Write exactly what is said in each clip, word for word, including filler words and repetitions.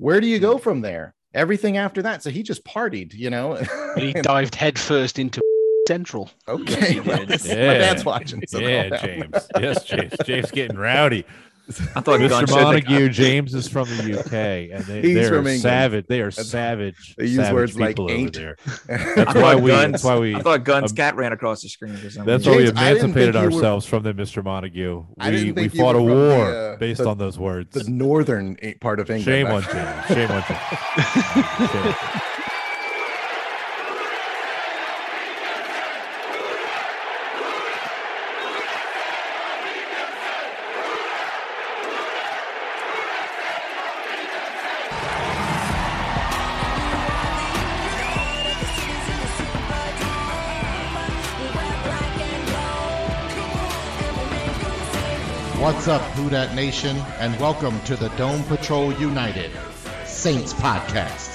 where do you go from there? Everything after that. So he just partied, you know. He dived headfirst into Central. Okay. Yes, Well, this- yeah. My dad's watching. So yeah, calm down. James. Yes, James. James getting rowdy. I thought Mister Gunn said Montague, that- James is from the U K, and they, He's they from are England. savage. They are That's- savage. they use savage words like people over ain't. there. I That's why thought we. Gunn's, That's why we. I thought Gunn's um, cat ran across the screen or something. That's why we James, I didn't emancipated think you were- ourselves from them, Mister Montague. I We didn't we think you fought a were from war the, uh, based the- on those words. The northern eight- part of England. Shame on James. Shame on James. Shame. What's up, Who Dat Nation, and welcome to the Dome Patrol United Saints Podcast.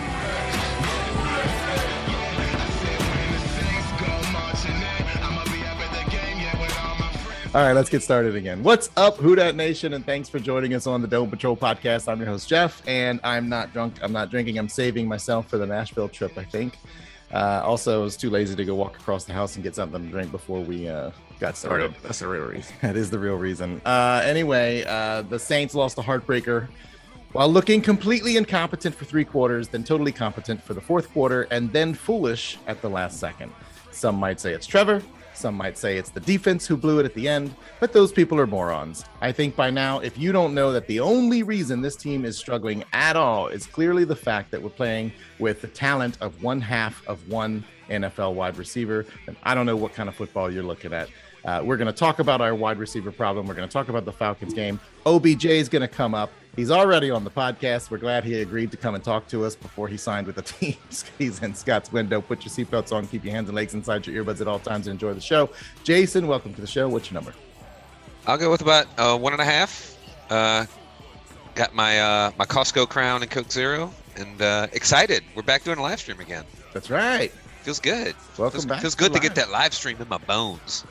All right, let's get started again. What's up, Who Dat Nation, and thanks for joining us on the Dome Patrol Podcast. I'm your host, Jeff, and I'm not drunk. I'm not drinking. I'm saving myself for the Nashville trip, I think. Uh, also, I was too lazy to go walk across the house and get something to drink before we uh, got started. That's the real reason. That is the real reason. Uh, anyway, uh, the Saints lost a heartbreaker while looking completely incompetent for three quarters, then totally competent for the fourth quarter, and then foolish at the last second. Some might say it's Trevor. Some might say it's the defense who blew it at the end, but those people are morons. I think by now, if you don't know that the only reason this team is struggling at all is clearly the fact that we're playing with the talent of one half of one N F L wide receiver, then I don't know what kind of football you're looking at. Uh, we're going to talk about our wide receiver problem. We're going to talk about the Falcons game. O B J is going to come up. He's already on the podcast. We're glad he agreed to come and talk to us before he signed with the team. He's in Scott's window. Put your seatbelts on. Keep your hands and legs inside your earbuds at all times and enjoy the show. Jason, welcome to the show. What's your number? I'll go with about uh, one and a half. Uh, got my uh, my Costco crown and Coke Zero, and uh, excited. We're back doing a live stream again. That's right. Feels good. Welcome feels, back. Feels good to, live. get that live stream in my bones.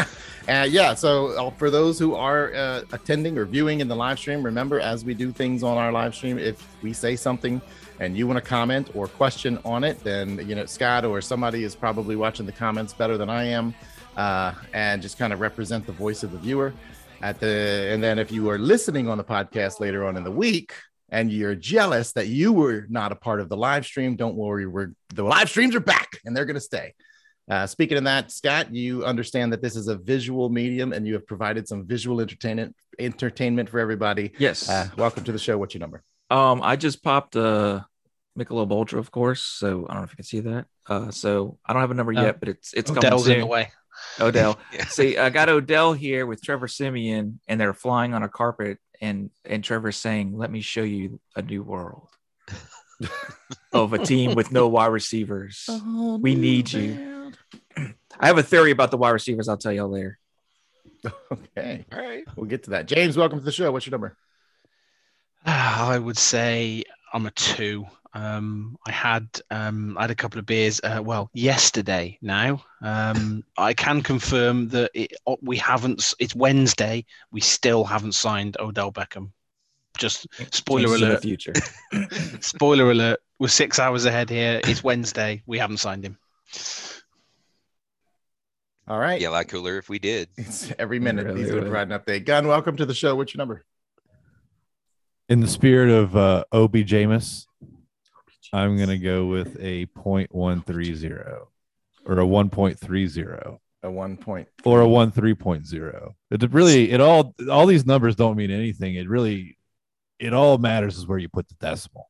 Uh, yeah, so uh, for those who are uh, attending or viewing in the live stream, remember, as we do things on our live stream, if we say something and you want to comment or question on it, then, you know, Scott or somebody is probably watching the comments better than I am, uh, and just kind of represent the voice of the viewer. At the and then if you are listening on the podcast later on in the week and you're jealous that you were not a part of the live stream, don't worry, we're the live streams are back and they're going to stay. Uh, speaking of that, Scott, you understand that this is a visual medium and you have provided some visual entertainment entertainment for everybody. Yes. Uh, welcome to the show. What's your number? Um, I just popped a Michelob Ultra, of course. So I don't know if you can see that. Uh, so I don't have a number Uh, yet, but it's it's Odell's coming in soon. the way. Odell. Yeah. See, I got Odell here with Trevor Siemian, and they're flying on a carpet, and and Trevor's saying, "Let me show you a new world of a team with no wide receivers. We need you." I have a theory about the wide receivers. I'll tell y'all later. Okay. All right. We'll get to that. James, welcome to the show. What's your number? I would say I'm a two. Um, I had um, I had a couple of beers. Uh, well, yesterday now. Um, I can confirm that it, we haven't. It's Wednesday. We still haven't signed Odell Beckham. Just spoiler Changes in the alert. future. Spoiler alert. We're six hours ahead here. It's Wednesday. We haven't signed him. All right. Yeah, a lot cooler if we did. It's every minute Really he's going to would. provide an update. Gunn, welcome to the show. What's your number? In the spirit of uh, O B Jameis, I'm going to go with a point one three zero or a one point three zero A one point. or a one three point zero. It really, it all, all these numbers don't mean anything. It really, it all matters is where you put the decimal.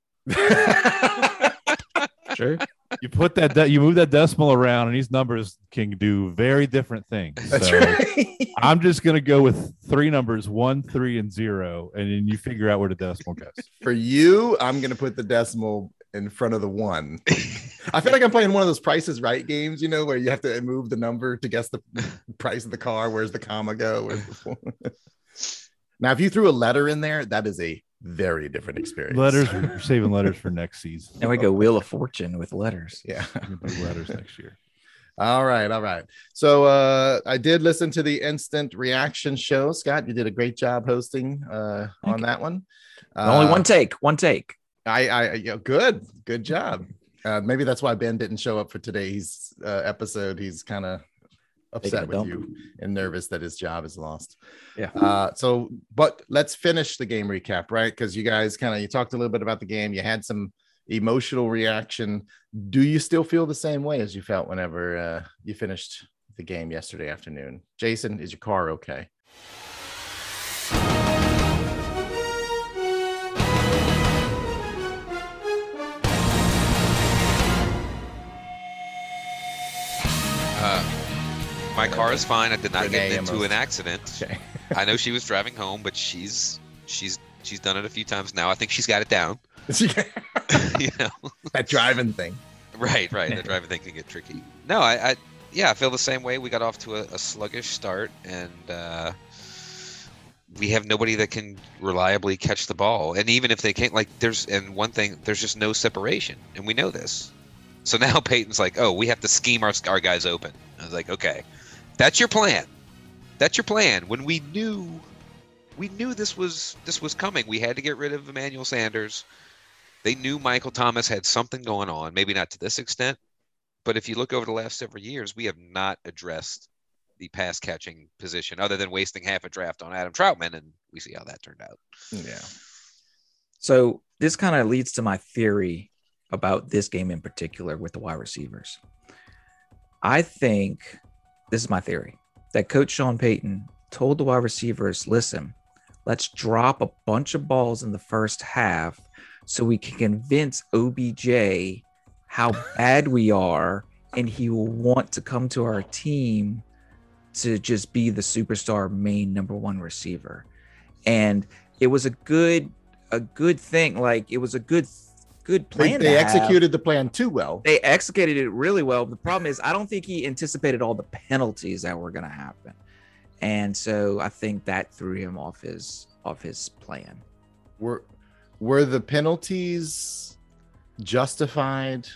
Sure. You put that, de- you move that decimal around, and these numbers can do very different things. That's So right. I'm just going to go with three numbers, one, three, and zero, and then you figure out where the decimal goes. For you, I'm going to put the decimal in front of the one. I feel like I'm playing one of those Prices Right games, you know, where you have to move the number to guess the price of the car. Where's the comma go? Where's the four? Now, if you threw a letter in there, that is a very different experience. Letters, we're saving letters for next season. Now we go Wheel of Fortune with letters. Yeah. We can do letters next year. All right, all right. So uh, I did listen to the instant reaction show. Scott, you did a great job hosting uh, on that one. Uh, Only one take, one take. I, I, you know, good, good job. Uh, maybe that's why Ben didn't show up for today's uh, episode. He's kind of upset with you and nervous that his job is lost. Yeah. Uh, so, but let's finish the game recap, right? Because you guys kind of you talked a little bit about the game. You had some emotional reaction. Do you still feel the same way as you felt whenever uh, you finished the game yesterday afternoon? Jason, is your car okay? Uh, my car is fine. I did not Renee get into almost- an accident. Okay. I know she was driving home, but she's she's she's done it a few times now. I think she's got it down. You know, That driving thing. right, right. The driving thing can get tricky. No, I, I yeah, I feel the same way. We got off to a, a sluggish start, and uh, we have nobody that can reliably catch the ball. And even if they can't, like, there's and one thing, there's just no separation, and we know this. So now Peyton's like, oh, we have to scheme our our guys open. I was like, okay, that's your plan. That's your plan. When we knew, we knew this was this was coming. We had to get rid of Emmanuel Sanders. They knew Michael Thomas had something going on, maybe not to this extent, but if you look over the last several years, we have not addressed the pass catching position other than wasting half a draft on Adam Troutman, and we see how that turned out. Yeah. So this kind of leads to my theory about this game in particular with the wide receivers. I think this is my theory that Coach Sean Payton told the wide receivers, listen, let's drop a bunch of balls in the first half so we can convince O B J how bad we are, and he will want to come to our team to just be the superstar main number one receiver. And it was a good, a good thing. Like it was a good, good They, plan. they to have. executed the plan too well. They executed it really well. The problem is I don't think he anticipated all the penalties that were going to happen. And so I think that threw him off his, off his plan. Were were the penalties justified?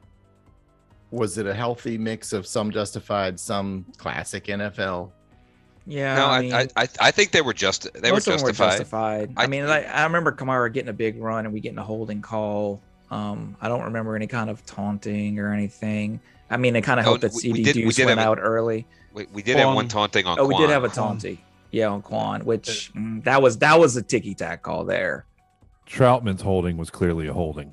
Was it a healthy mix of some justified, some classic N F L? Yeah. no, I, I, mean, I, I, I think they were just they were most of them justified. were justified. I, I- mean, like, I remember Kamara getting a big run and we getting a holding call. Um, I don't remember any kind of taunting or anything. I mean, it kind of Oh, helped that we- C we D did- we Deuce did went have a- out early. We, we did have Quan. one taunting on. Oh, we did Quan. have a taunty. Yeah, on Quan, which mm, that was that was a ticky tack call there. Troutman's holding was clearly a holding.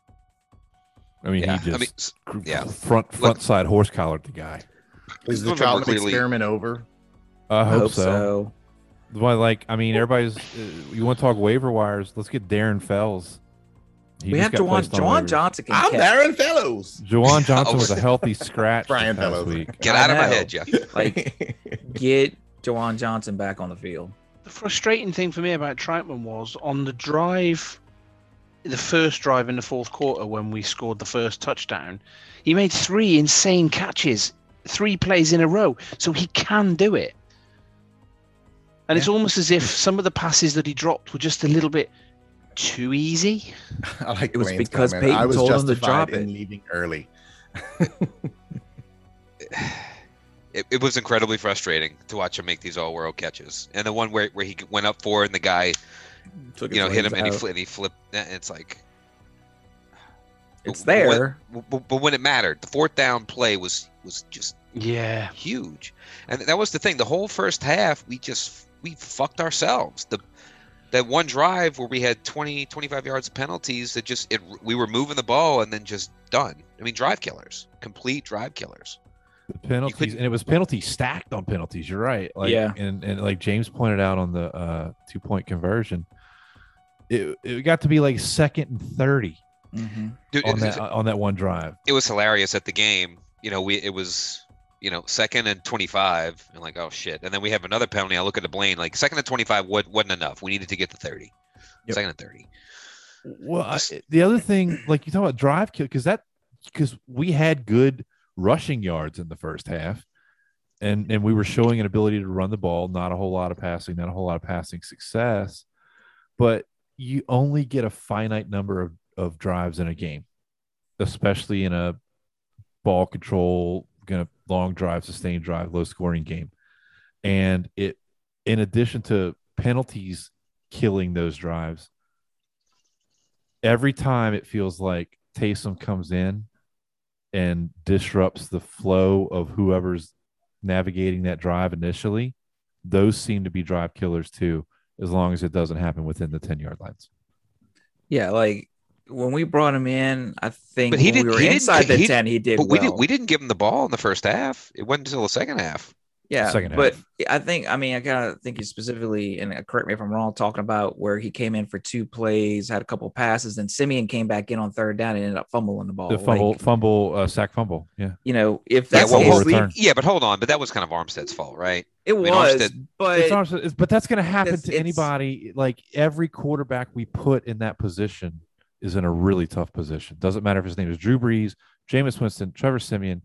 I mean, Yeah, he just I mean, s- gr- yeah. front front side horse collared the guy. Is the Remember Troutman clearly- experiment over? I I hope, hope so. so. Well, like, I mean, everybody's. Uh, you want to talk waiver wires? Let's get Darren Fells. He We just have got Jawan, placed on Jawan waivers. Johnson can I'm catch. Darren Fellows. Jawan Johnson Oh. was a healthy scratch Brian this past Fellows. week. Get I out of my know. head, Jeff. Like, get Jawan Johnson back on the field. The frustrating thing for me about Troutman was on the drive, the first drive in the fourth quarter when we scored the first touchdown, he made three insane catches, three plays in a row. So he can do it. And it's almost as if some of the passes that he dropped were just a little bit too easy. I like It was Dwayne's because comment. I Peyton was told him to justified drop in it. leaving early. It, it was incredibly frustrating to watch him make these all-world catches, and the one where, where he went up for and the guy, Took you know, his hit him legs and he, out. fli- and he flipped. And it's like It's but when- there. but, but when it mattered, the fourth down play was was just Yeah. huge, and that was the thing. The whole first half, we just we fucked ourselves. The that one drive where we had twenty, twenty-five yards of penalties that just it we were moving the ball and then just done. I mean, drive killers, complete drive killers. The penalties, couldn't- and it was penalties stacked on penalties. You're right. Like, Yeah. and and like James pointed out on the uh, two point conversion, it it got to be like second and thirty Mhm. Dude, on it, that on that one drive. it was hilarious at the game. You know, we it was you know second and twenty-five, and like oh shit, and then we have another penalty. I look at the Blaine, like second and twenty-five wa- wasn't enough. We needed to get to thirty. Yep. Second and thirty. Well, I, Just- the other thing, like you talk about drive kill, because that because we had good rushing yards in the first half, and and we were showing an ability to run the ball, not a whole lot of passing, not a whole lot of passing success, but you only get a finite number of, of drives in a game, especially in a ball control going to long drive, sustained drive, low scoring game. And it, in addition to penalties killing those drives, every time it feels like Taysom comes in and disrupts the flow of whoever's navigating that drive initially, those seem to be drive killers too, as long as it doesn't happen within the ten-yard lines. Yeah, like when we brought him in, I think But he when we didn't- were he didn't- inside the he- ten, he did But well. we didn't we didn't give him the ball in the first half. It wasn't until the second half. Yeah, second but half. I think I mean I kind of think he's specifically, and correct me if I'm wrong, talking about where he came in for two plays, had a couple passes, and Simeon came back in on third down and ended up fumbling the ball. The fumble, Like, fumble, uh, sack fumble. Yeah. you know, if Yeah, that's well, the well, case, return. yeah, but hold on. But that was kind of Armstead's fault, right? it mean, was, Armstead- but It's also, it's, but that's going to happen It's- to it's- anybody. Like every quarterback we put in that position is in a really tough position. Doesn't matter if his name is Drew Brees, Jameis Winston, Trevor Simeon.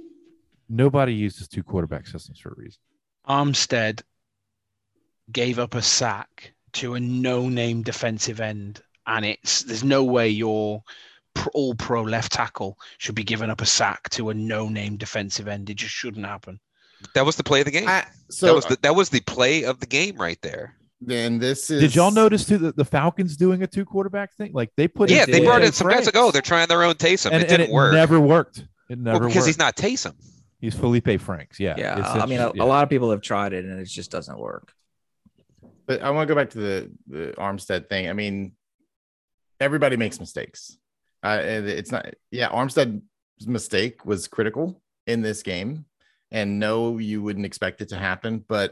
Nobody uses two quarterback systems for a reason. Armstead gave up a sack to a no-name defensive end, and it's there's no way your pr- all-pro left tackle should be giving up a sack to a no-name defensive end. It just shouldn't happen. That was the play of the game. I, so that was the that was the play of the game right there. then this is. Did y'all notice too that the Falcons doing a two quarterback thing? Like they put Yeah, in they brought Felipe in some guys like, oh, they're trying their own Taysom. and, it and didn't it work. never worked. It Well, never because worked. he's not Taysom. He's Felipe Franks. Yeah. yeah, It's- I mean, a, it's- yeah. a lot of people have tried it and it just doesn't work. But I want to go back to the, the Armstead thing. I mean, everybody makes mistakes. Uh, and it's not, yeah, Armstead's mistake was critical in this game. And no, you wouldn't expect it to happen. But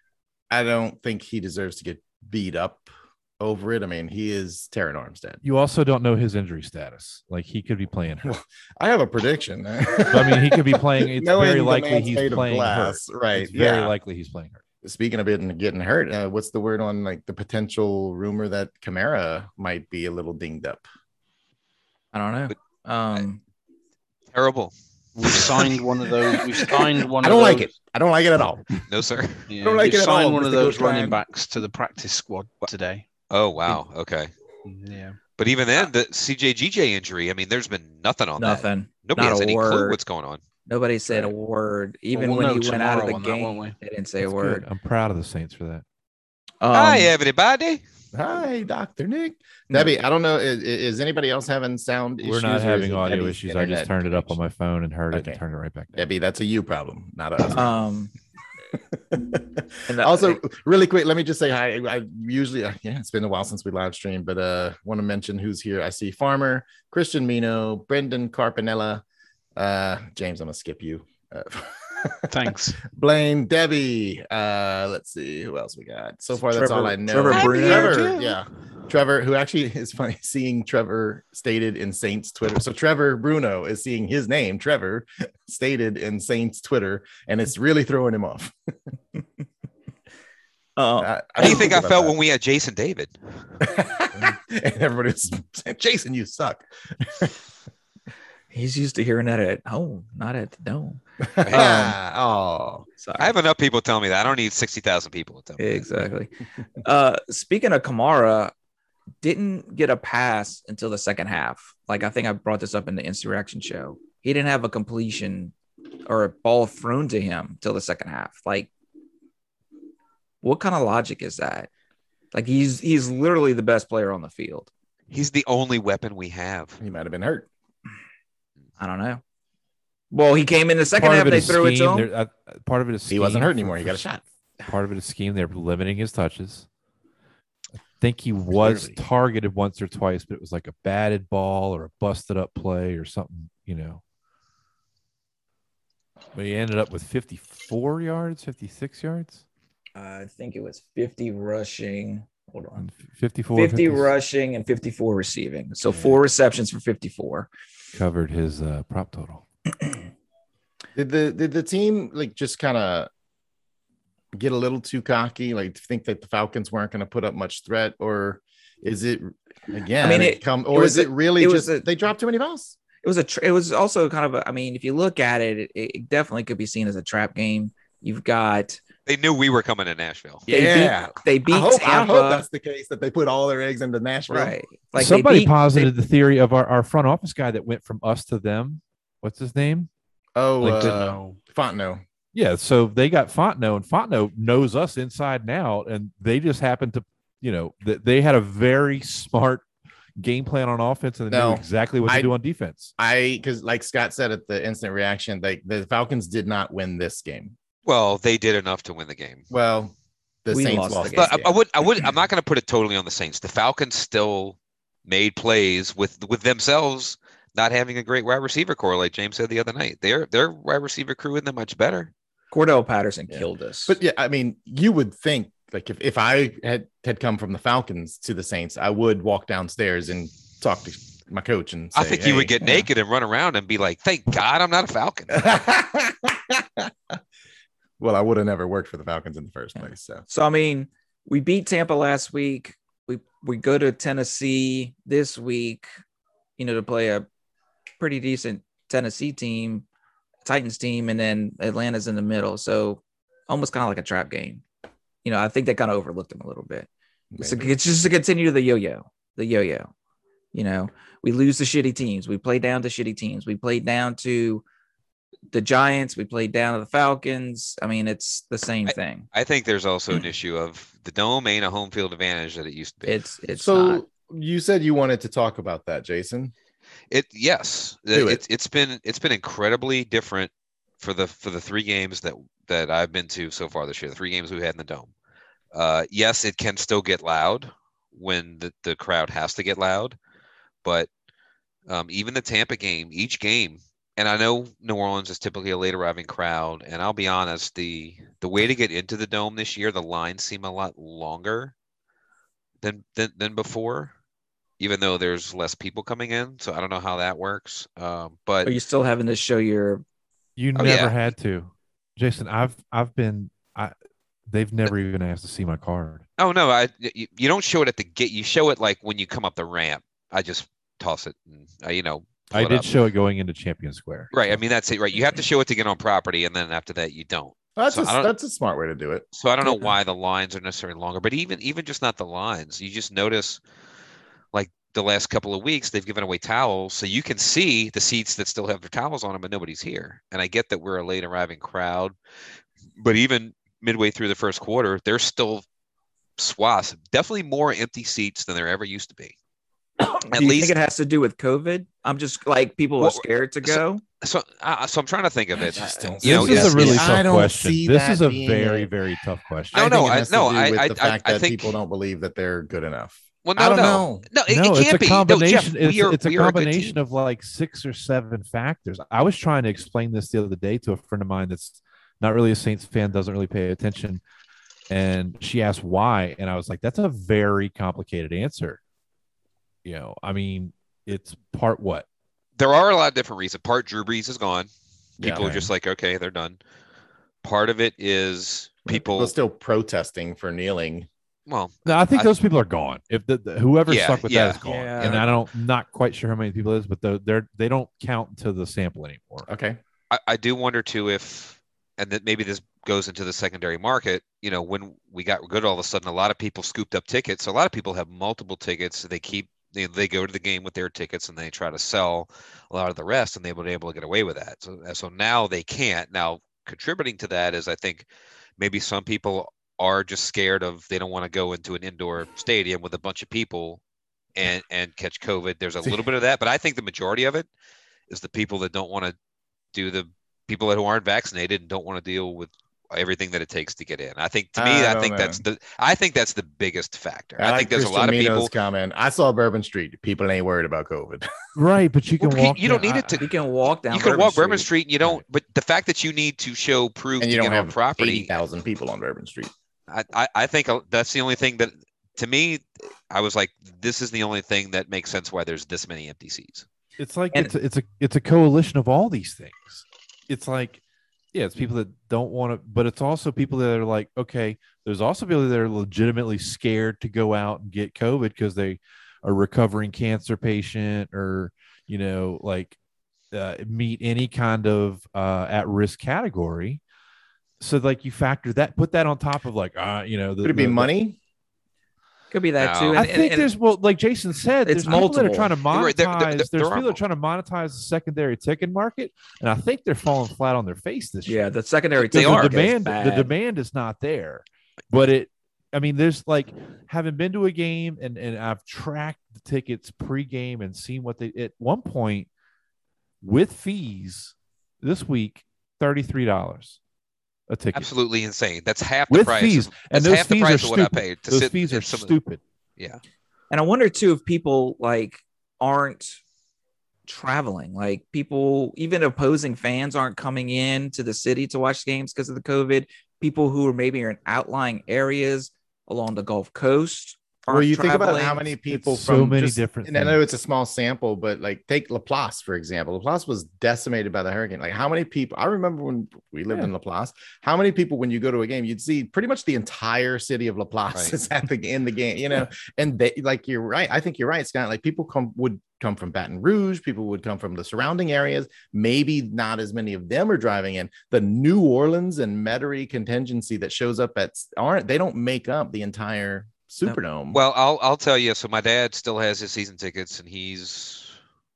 I don't think he deserves to get beat up over it. I mean, he is Terran Armstead. You also don't know his injury status. Like he could be playing hurt. I have a prediction. I mean, he could be playing. It's Knowing very the likely man's he's made of playing glass, hurt. right? It's very Yeah. likely he's playing hurt. Speaking of it and getting hurt, uh, what's the word on like the potential rumor that Kamara might be a little dinged up? I don't know. Um, Terrible. We've signed one of those. We've signed one. I of don't like those- it. I don't like it at all. No, sir. Yeah, don't like we've it at all, signed one of Mister those Goodryan. running backs to the practice squad today. Oh wow. Okay. Yeah. But even then, the C J G J injury. I mean, there's been nothing on that. nothing. Nobody Not has a any clue word. what's going on. Nobody said a word. Even we'll when know he went out of the tomorrow on that, won't game, we? they didn't say That's a word. good. I'm proud of the Saints for that. Um, Hi, everybody. Hi, Doctor Nick. No. Debbie, I don't know. Is, is anybody else having sound issues? We're not or is having it audio Debbie's issues. I just internet turned it up on connection? my phone and heard it Okay. and turned it right back down. Debbie, that's a you problem, not us. Um, and the- Also, really quick, let me just say hi. I usually, uh, yeah, it's been a while since we live streamed, but uh, want to mention who's here. I see Farmer, Christian Mino, Brendan Carpinella, uh, James. I'm gonna skip you. Uh, Thanks. Blaine, Debbie. Uh, let's see who else we got. So far, that's Trevor- all I know. Trevor I'm Bruno. here Trevor, too. yeah, Trevor, who actually is funny seeing Trevor stated in Saints Twitter. So Trevor Bruno is seeing his name, Trevor, stated in Saints Twitter, and it's really throwing him off. uh, I, How do you think I felt when we had Jason David? and everybody was saying, Jason, you suck. he's used to hearing that at home, not at the dome. oh, Sorry. I have enough people telling me that. I don't need sixty thousand people to tell me. that. Exactly. uh, speaking of Kamara, didn't get a pass until the second half. Like I think I brought this up in the Insurrection show. He didn't have a completion or a ball thrown to him till the second half. Like, what kind of logic is that? Like he's he's literally the best player on the field. He's the only weapon we have. he might have been hurt. I don't know. Well, he came in the second Part half. of it They is threw it to scheme. him. There- uh, part of it is He wasn't scheme hurt for- anymore. He got a for- shot. Part of it is scheme. They're limiting his touches. I think he was Clearly. targeted once or twice, but it was like a batted ball or a busted up play or something, you know. But he ended up with fifty-four yards, fifty-six yards, I think it was fifty rushing. Hold on. and fifty-four. fifty fifty rushing and fifty-four receiving. So Yeah. four receptions for fifty-four. covered his uh, prop total. Did the did the team like just kind of get a little too cocky, like think that the Falcons weren't going to put up much threat, or is it again? I mean, it it- come it or was is it a- really it was just a- they dropped too many balls? It was a. Tra- it was also kind of a. I mean, if you look at it, it, it definitely could be seen as a trap game. You've got They knew we were coming to Nashville. They beat- yeah, they beat I hope, I Tampa, hope that's the case that they put all their eggs into Nashville. right? Like Somebody they beat, posited the theory of our, our front office guy that went from us to them. What's his name? Oh, Like, uh, Dunno. Fontenot. Yeah, so they got Fontenot, and Fontenot knows us inside and out, and they just happened to, you know, th- they had a very smart game plan on offense, and they No, knew exactly what to I- do on defense. I because like Scott said at the instant reaction, like the Falcons did not win this game. Well, they did enough to win the game. Well, the We Saints lost lost. the this But I, game. I would, I would, I'm not going to put it totally on the Saints. The Falcons still made plays with with themselves not having a great wide receiver core, like James said the other night. Their their wide receiver crew isn't that much better. Cordell Patterson Yeah. killed us. But yeah, I mean, you would think like if, if I had had come from the Falcons to the Saints, I would walk downstairs and talk to my coach and say, I think you would "Hey, get you know." naked and run around and be like, "Thank God I'm not a Falcon." Well, I would have never worked for the Falcons in the first place. So So I mean, we beat Tampa last week. We we go to Tennessee this week, you know, to play a pretty decent Tennessee team, Titans team, and then Atlanta's in the middle. So almost kind of like a trap game. You know, I think they kind of overlooked them a little bit. It's, a, maybe. it's just to continue the yo-yo, the yo-yo. You know, we lose to shitty teams. We play down to shitty teams. We played down to the Giants. We played down to the Falcons. I mean, it's the same thing. I think there's also an issue of the dome ain't a home field advantage that it used to be. It's it's so not. you said you wanted to talk about that, Jason. It yes, Do it's it's been it's been incredibly different for the for the three games that that I've been to so far this year. The three games we've had in the dome. Uh, yes, it can still get loud when the, the crowd has to get loud, but um, even the Tampa game, each game, and I know New Orleans is typically a late arriving crowd, and I'll be honest, the the way to get into the dome this year, the lines seem a lot longer than than, than before. Even though there's less people coming in, so I don't know how that works. Um, but Are you still having to show your? You Oh, never yeah. had to, Jason. I've I've been. I they've never even asked to see my card. oh no, I you, you don't show it at the gate. You show it like when you come up the ramp. I just toss it, and I, you know. pull I it did up. show it going into Champion Square. Right. I mean, that's it. Right. You have to show it to get on property, and then after that, you don't. That's So a I don't- that's a smart way to do it. So I don't know Yeah. why the lines are necessarily longer, but even even just not the lines, you just notice, like the last couple of weeks, they've given away towels, so you can see the seats that still have their towels on them, but nobody's here. And I get that we're a late arriving crowd, but even midway through the first quarter, there's still swaths, definitely more empty seats than there ever used to be. Do At you least, think it has to do with COVID? I'm just like people are Well, scared to so- go. so uh, so I'm trying to think of I it. just don't You know, This is yes, a really yes. I tough don't question. see This that is a being very a- very tough question. No, I no, think it I- has no, to do I- with I- the I- fact I that think- people don't believe that they're good enough. Well, I no, don't no, know. no, it, no, it it's can't a be. No, combination. Jeff, it's we are, it's a we are good combination team. of like six or seven factors. I was trying to explain this the other day to a friend of mine that's not really a Saints fan, doesn't really pay attention, and she asked why, and I was like, "That's a very complicated answer." You know, I mean, it's part what? There are a lot of different reasons. Part Drew Brees is gone. People Yeah. are just like, okay, they're done. Part of it is people. People still protesting for kneeling. Well, No, I think I- those people are gone. If the, the whoever Yeah, stuck with yeah. that is gone, Yeah. and I don't not quite sure how many people it is, but they're, they're they don't count to the sample anymore. Okay. I, I do wonder too if, and that maybe this goes into the secondary market. You know, when we got good, all of a sudden, a lot of people scooped up tickets. So a lot of people have multiple tickets. So they keep they, they go to the game with their tickets and they try to sell a lot of the rest, and they've been able to get away with that. So so now they can't. Now contributing to that is I think maybe some people are just scared of they don't want to go into an indoor stadium with a bunch of people and and catch COVID. There's a little bit of that, but I think the majority of it is the people that don't want to do the people who aren't vaccinated and don't want to deal with everything that it takes to get in. I think to me, I I, don't think know. that's the I think that's the biggest factor. I, like think there's Christian a lot of Mino's people. comment. I saw Bourbon Street. People ain't worried about COVID. Right, but you can Well, you- walk. you don't down- need it to- You can walk down. You can walk Bourbon Street. Street and you don't, but the fact that you need to show proof And to you don't get on have property, eighty thousand people on Bourbon Street. I, I, I think that's the only thing that, to me, I was like, this is the only thing that makes sense why there's this many empty seats. It's like And- it's a, it's a it's a coalition of all these things. It's like, yeah, it's people that don't want to, but it's also people that are like, okay, there's also people that are legitimately scared to go out and get COVID because they are recovering cancer patient or, you know, like uh, meet any kind of uh, at risk category. So like you factor that, put that on top of like, uh, you know, the, Could it be the- money? Could be that No. too. And, I and- think and- there's well, like Jason said, It's there's people that are multiple. trying to monetize. Right, there- there- there- there's there people are that are trying to monetize the secondary ticket market, and I think they're falling flat on their face this year. yeah, the secondary They ticket are. the market is demand. The bad. demand is not there, but it. I mean, there's like having been to a game and and I've tracked the tickets pre-game and seen what they at one point with fees this week thirty-three dollars a ticket. Absolutely insane. That's half the With price. fees, of- and that's those half the fees price are of what I stupid. paid to Those sit fees in are some of the- stupid. Yeah. And I wonder too if people like aren't traveling, like people, even opposing fans aren't coming in to the city to watch games because of the COVID. People who are maybe in outlying areas along the Gulf Coast. Well, aren't you think about traveling. how many people so from many just- different And I know things. it's a small sample, but like take Laplace for example. Laplace was decimated by the hurricane. Like how many people? I remember when we lived Yeah. in Laplace. How many people when you go to a game, you'd see pretty much the entire city of Laplace Right. is at the in the game. You know, and they like you're right. I think you're right, Scott. Like people come would come from Baton Rouge. People would come from the surrounding areas. Maybe not as many of them are driving in. The New Orleans and Metairie contingency that shows up at aren't they don't make up the entire Superdome. Well, I'll I'll tell you. So my dad still has his season tickets, and he's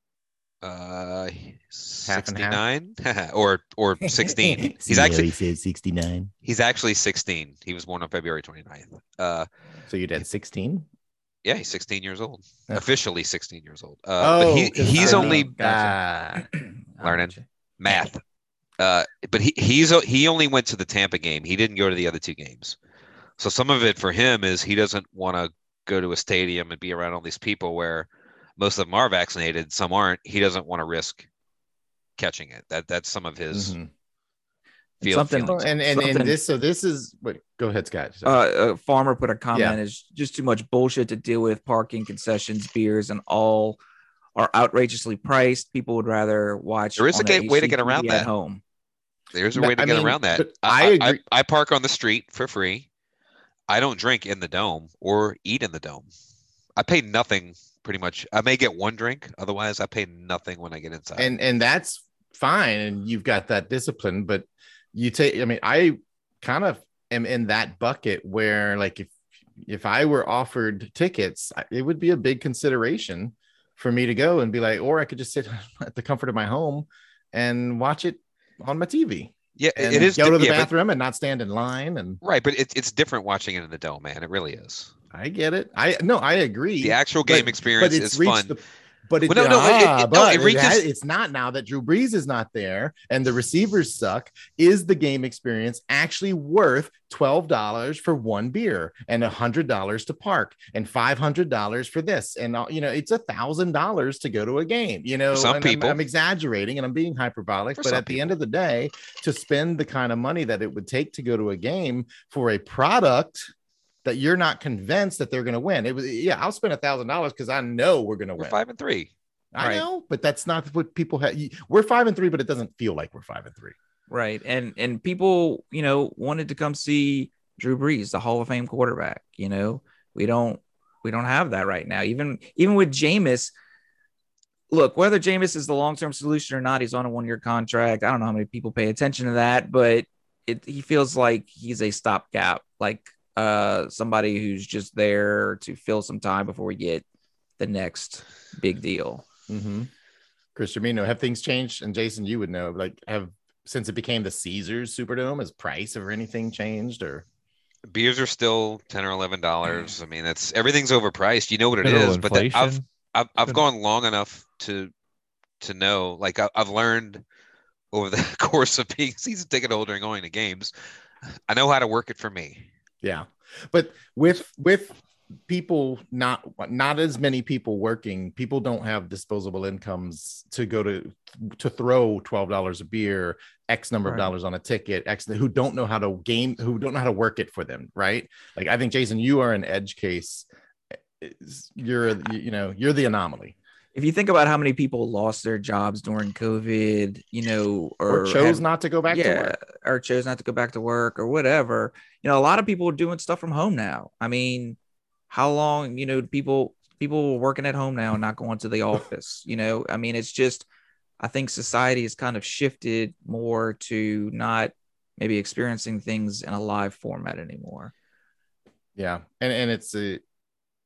uh Half and half? sixty-nine or or sixteen. He's actually said sixty-nine. he's actually sixteen. He was born on February twenty-ninth. Uh, So your dad's sixteen? yeah, he's sixteen years old. Yeah. Officially sixteen years old. Uh, but he 'cause he's I- only Gotcha. Learning. math. Uh, but he he's he only went to the Tampa game. He didn't go to the other two games. So some of it for him is he doesn't want to go to a stadium and be around all these people where most of them are vaccinated, some aren't. He doesn't want to risk catching it. That that's some of his Mhm. It's feel, something- feelings. Well, and and, and Something- this so this is what go ahead, Scott. Uh, a farmer put a comment Yeah. is just too much bullshit to deal with. Parking, concessions, beers, and all are outrageously priced. People would rather watch. There is a on ga- way to get H D T V around at that. home. There's a No, way to I get mean, around that. but I agree- I, I park on the street for free. I don't drink in the dome or eat in the dome. I pay nothing pretty much. I may get one drink. Otherwise, I pay nothing when I get inside. and and that's fine, and you've got that discipline. But you take, I mean, I kind of am in that bucket where, like, if if I were offered tickets, I- it would be a big consideration for me to go and be like, or I could just sit at the comfort of my home and watch it on my T V. yeah, And it is go to the yeah, but- bathroom and not stand in line. And right, but it's it's different watching it in the dome, man. It really is. I get it. I no, I agree. The actual But- game experience but it's is reached fun. the- but it, Well, no, no, it- it- ah, it- no, but it it reaches- has- it's not now that Drew Brees is not there and the receivers suck. Is the game experience actually worth twelve dollars for one beer and one hundred dollars to park and five hundred dollars for this? And, uh, you know, it's a thousand dollars to go to a game, you know, For some and I'm- people. I'm, exaggerating and I'm being hyperbolic, For but some at the people. end of the day, to spend the kind of money that it would take to go to a game for a product that you're not convinced that they're going to win. It was, yeah, I'll spend a thousand dollars because I know we're going to We're win. five and three. I Right. know, but that's not what people have. We're five and three, but it doesn't feel like we're five and three. Right. And and people, you know, wanted to come see Drew Brees, the Hall of Fame quarterback. You know, we don't we don't have that right now. Even even with Jameis, look, whether Jameis is the long-term solution or not, he's on a one-year contract. I don't know how many people pay attention to that, but it he feels like he's a stopgap, like uh somebody who's just there to fill some time before we get the next big deal. Mm-hmm. Chris Jamino, have things changed? And Jason, you would know, like, have since it became the Caesars Superdome, has price or anything changed? Or Beers are still ten or eleven dollars. I mean, it's everything's overpriced. You know what it Middle is, but that, I've inflation. I've I've Been- gone long enough to to know. Like I, I've learned over the course of being a season ticket holder and going to games, I know how to work it for me. yeah, but with with people not not as many people working, people don't have disposable incomes to go to to throw twelve dollars a beer, X number of Right. dollars on a ticket, X who don't know how to game, who don't know how to work it for them, right? Like I think Jason, you are an edge case. You're you you know you're the anomaly. If you think about how many people lost their jobs during COVID, you know, Or, or, chose have- not to go back to work. or chose not to go back to work or whatever. You know, a lot of people are doing stuff from home now. I mean, how long, you know, people people are working at home now and not going to the office, you know? I mean, it's just I think society has kind of shifted more to not maybe experiencing things in a live format anymore. Yeah, and and it's a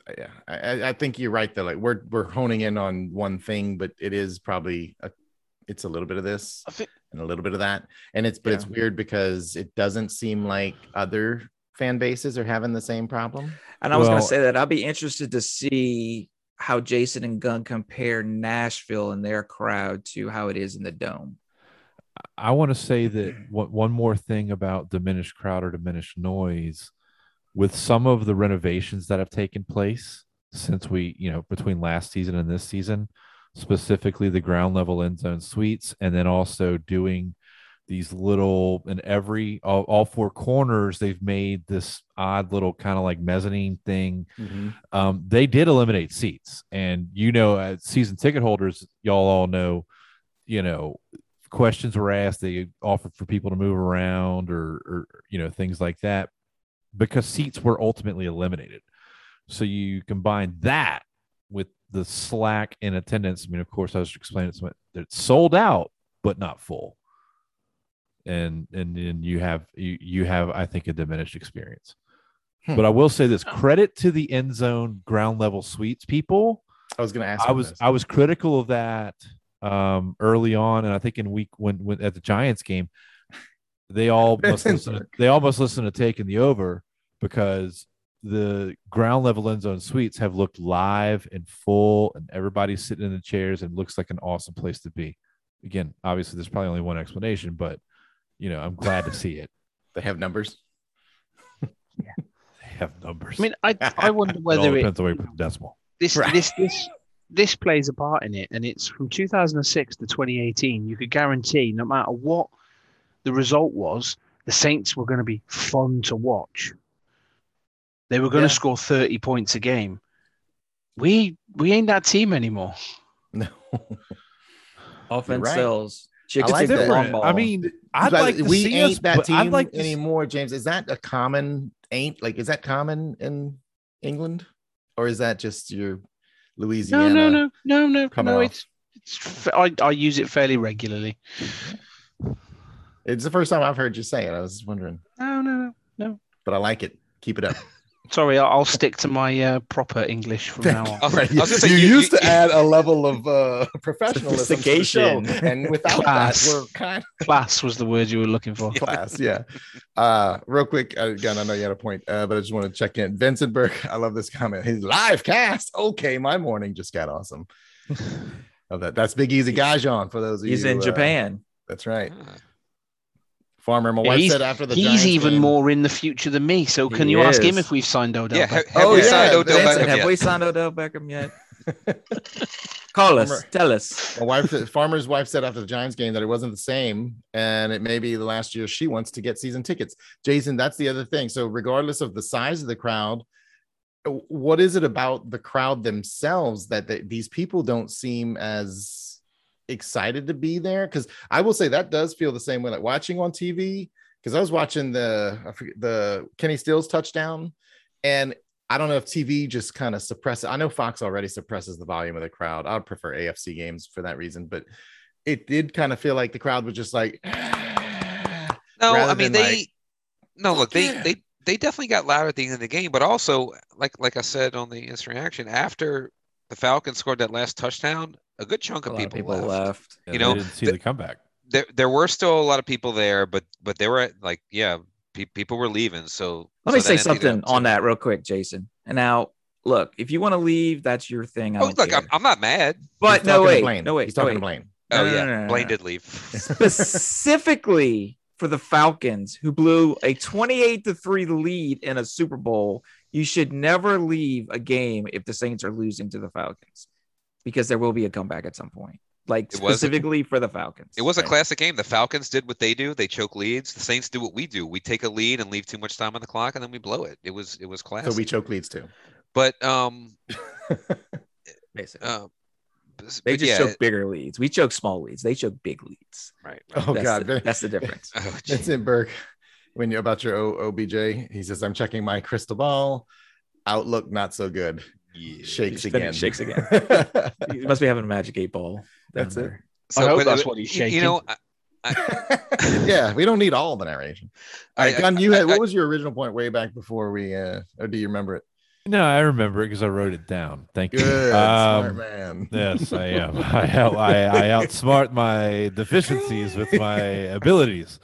yeah, I, I think you're right though. Like we're we're honing in on one thing, but it is probably a, it's a little bit of this think, and a little bit of that, and it's but Yeah. it's weird because it doesn't seem like other fan bases are having the same problem. And I was going Well- to say that I'll be interested to see how Jason and Gunn compare Nashville and their crowd to how it is in the Dome. I want to say that one one more thing about diminished crowd or diminished noise with some of the renovations that have taken place since we, you know, between last season and this season, specifically the ground level end zone suites, and then also doing these little in every all, all four corners, they've made this odd little kind of like mezzanine thing. Um, they did eliminate seats, and you know, as season ticket holders, y'all all know, you know, questions were asked. They offered for people to move around or, or you know, things like that because seats were ultimately eliminated. So you combine that with the slack in attendance. I mean, of course, I was explaining it, it's sold out, but not full. And and then you have you you have I think a diminished experience. Hmm. But I will say this: credit to the end zone ground level suites people. I was going to ask. I about was this. I was critical of that um, early on, and I think in week when, when at the Giants game, they all must listen. To, they all must listen to taking the over because the ground level end zone suites have looked live and full, and everybody's sitting in the chairs, and looks like an awesome place to be. Again, obviously, there's probably only one explanation, but you know, I'm glad to see it. They have numbers. They have numbers. I mean, I I wonder it all whether it, depends on where you put the decimal. this Right. this this this plays a part in it, and it's from two thousand six to twenty eighteen. You could guarantee, no matter what the result was, the Saints were going to be fun to watch. They were going Yeah. to score thirty points a game. We we ain't that team anymore. No. Offense right. sells. I Chicks like take the that. long ball. I mean, I'd But like to we see ain't us, that but team I'd like to see- anymore, James. Is that a common ain't like is that common in England, or is that just your Louisiana? No, no, no, no, no, coming no. off. It's it's. f- I I use it fairly regularly. It's the first time I've heard you say it. I was just wondering, No, no, no. but I like it. Keep it up. Sorry, I'll, I'll stick to my uh, proper English from now on. I was- Right. I was gonna say, you, you- used you- to add a level of uh, professionalism to the show, Sophistication. and without Class. that, we're kind Class was the word you were looking for. of class. Yeah. Uh, real quick, again, I know you had a point, uh, but I just want to check in. Vincent Burke, I love this comment. His live cast. Okay, my morning just got awesome. Love that. That's Big Easy Gajon for those of He's you. in uh, Japan. That's right. Ah. Farmer, my Yeah, wife he's said after the he's Giants even game- more in the future than me. So can He you ask him is. if we've signed Odell? Yeah, Beckham? have, have Oh, we yeah, signed Odell Vincent, Beckham have yet? we signed Odell Beckham yet? Call us. Farmer- Tell us. My wife, Farmer's wife said after the Giants game that it wasn't the same, and it may be the last year she wants to get season tickets. Jason, that's the other thing. So, regardless of the size of the crowd, what is it about the crowd themselves that they, these people don't seem as excited to be there? Because I will say that does feel the same way, like watching on T V. Because I was watching the I forget, the Kenny Stills touchdown, and I don't know if T V just kind of suppresses. I know Fox already suppresses the volume of the crowd. I would prefer A F C games for that reason, but it did kind of feel like the crowd was just like. No, rather I mean than they. like, no, look, they yeah. they they definitely got louder at the end of the game, but also like like I said on the instant reaction, after the Falcons scored that last touchdown, a good chunk A of lot of people, people left. left. Yeah, you they know, didn't see the- the comeback. There there were still a lot of people there, but but they were at, like yeah, pe- people were leaving. So Let so me that say emptied something out, on too. that real quick, Jason. And now, look, if you want to leave, that's your thing. I Oh, don't look, care. I'm, I'm not mad. but he's no talking to wait, Blaine. no wait, He's no, talking to wait. Blaine. No, Oh no, yeah, no, no, no, Blaine no. did leave. Specifically for the Falcons, who blew a twenty-eight to three lead in a Super Bowl, you should never leave a game if the Saints are losing to the Falcons, because there will be a comeback at some point. Like It was- specifically for the Falcons. It was a Right. classic game. The Falcons did what they do. They choke leads. The Saints do what we do. We take a lead and leave too much time on the clock, and then we blow it. It was it was classic. So we choke leads too. But um, Basically. uh, but They just yeah, choke bigger leads. We choke small leads. They choke big leads. right. right. Oh that's God, the, Vin- that's the difference. Oh, gee. Vincent Burke, when you about your o- OBJ, he says, "I'm checking my crystal ball. Outlook not so good. Shakes He's again. fin- shakes again. You must be having a magic eight ball. down That's it. there. So, I hope but, that's uh, what he's you- You shaking. know, I, Yeah, we don't need all the narration. All right, I- Gunn, you I- had I- what was your original point way back before we uh or do you remember it? No, I remember it because I wrote it down. Thank you. Good, Um, smart man. Yes, I am. I, out- I I outsmart my deficiencies with my abilities.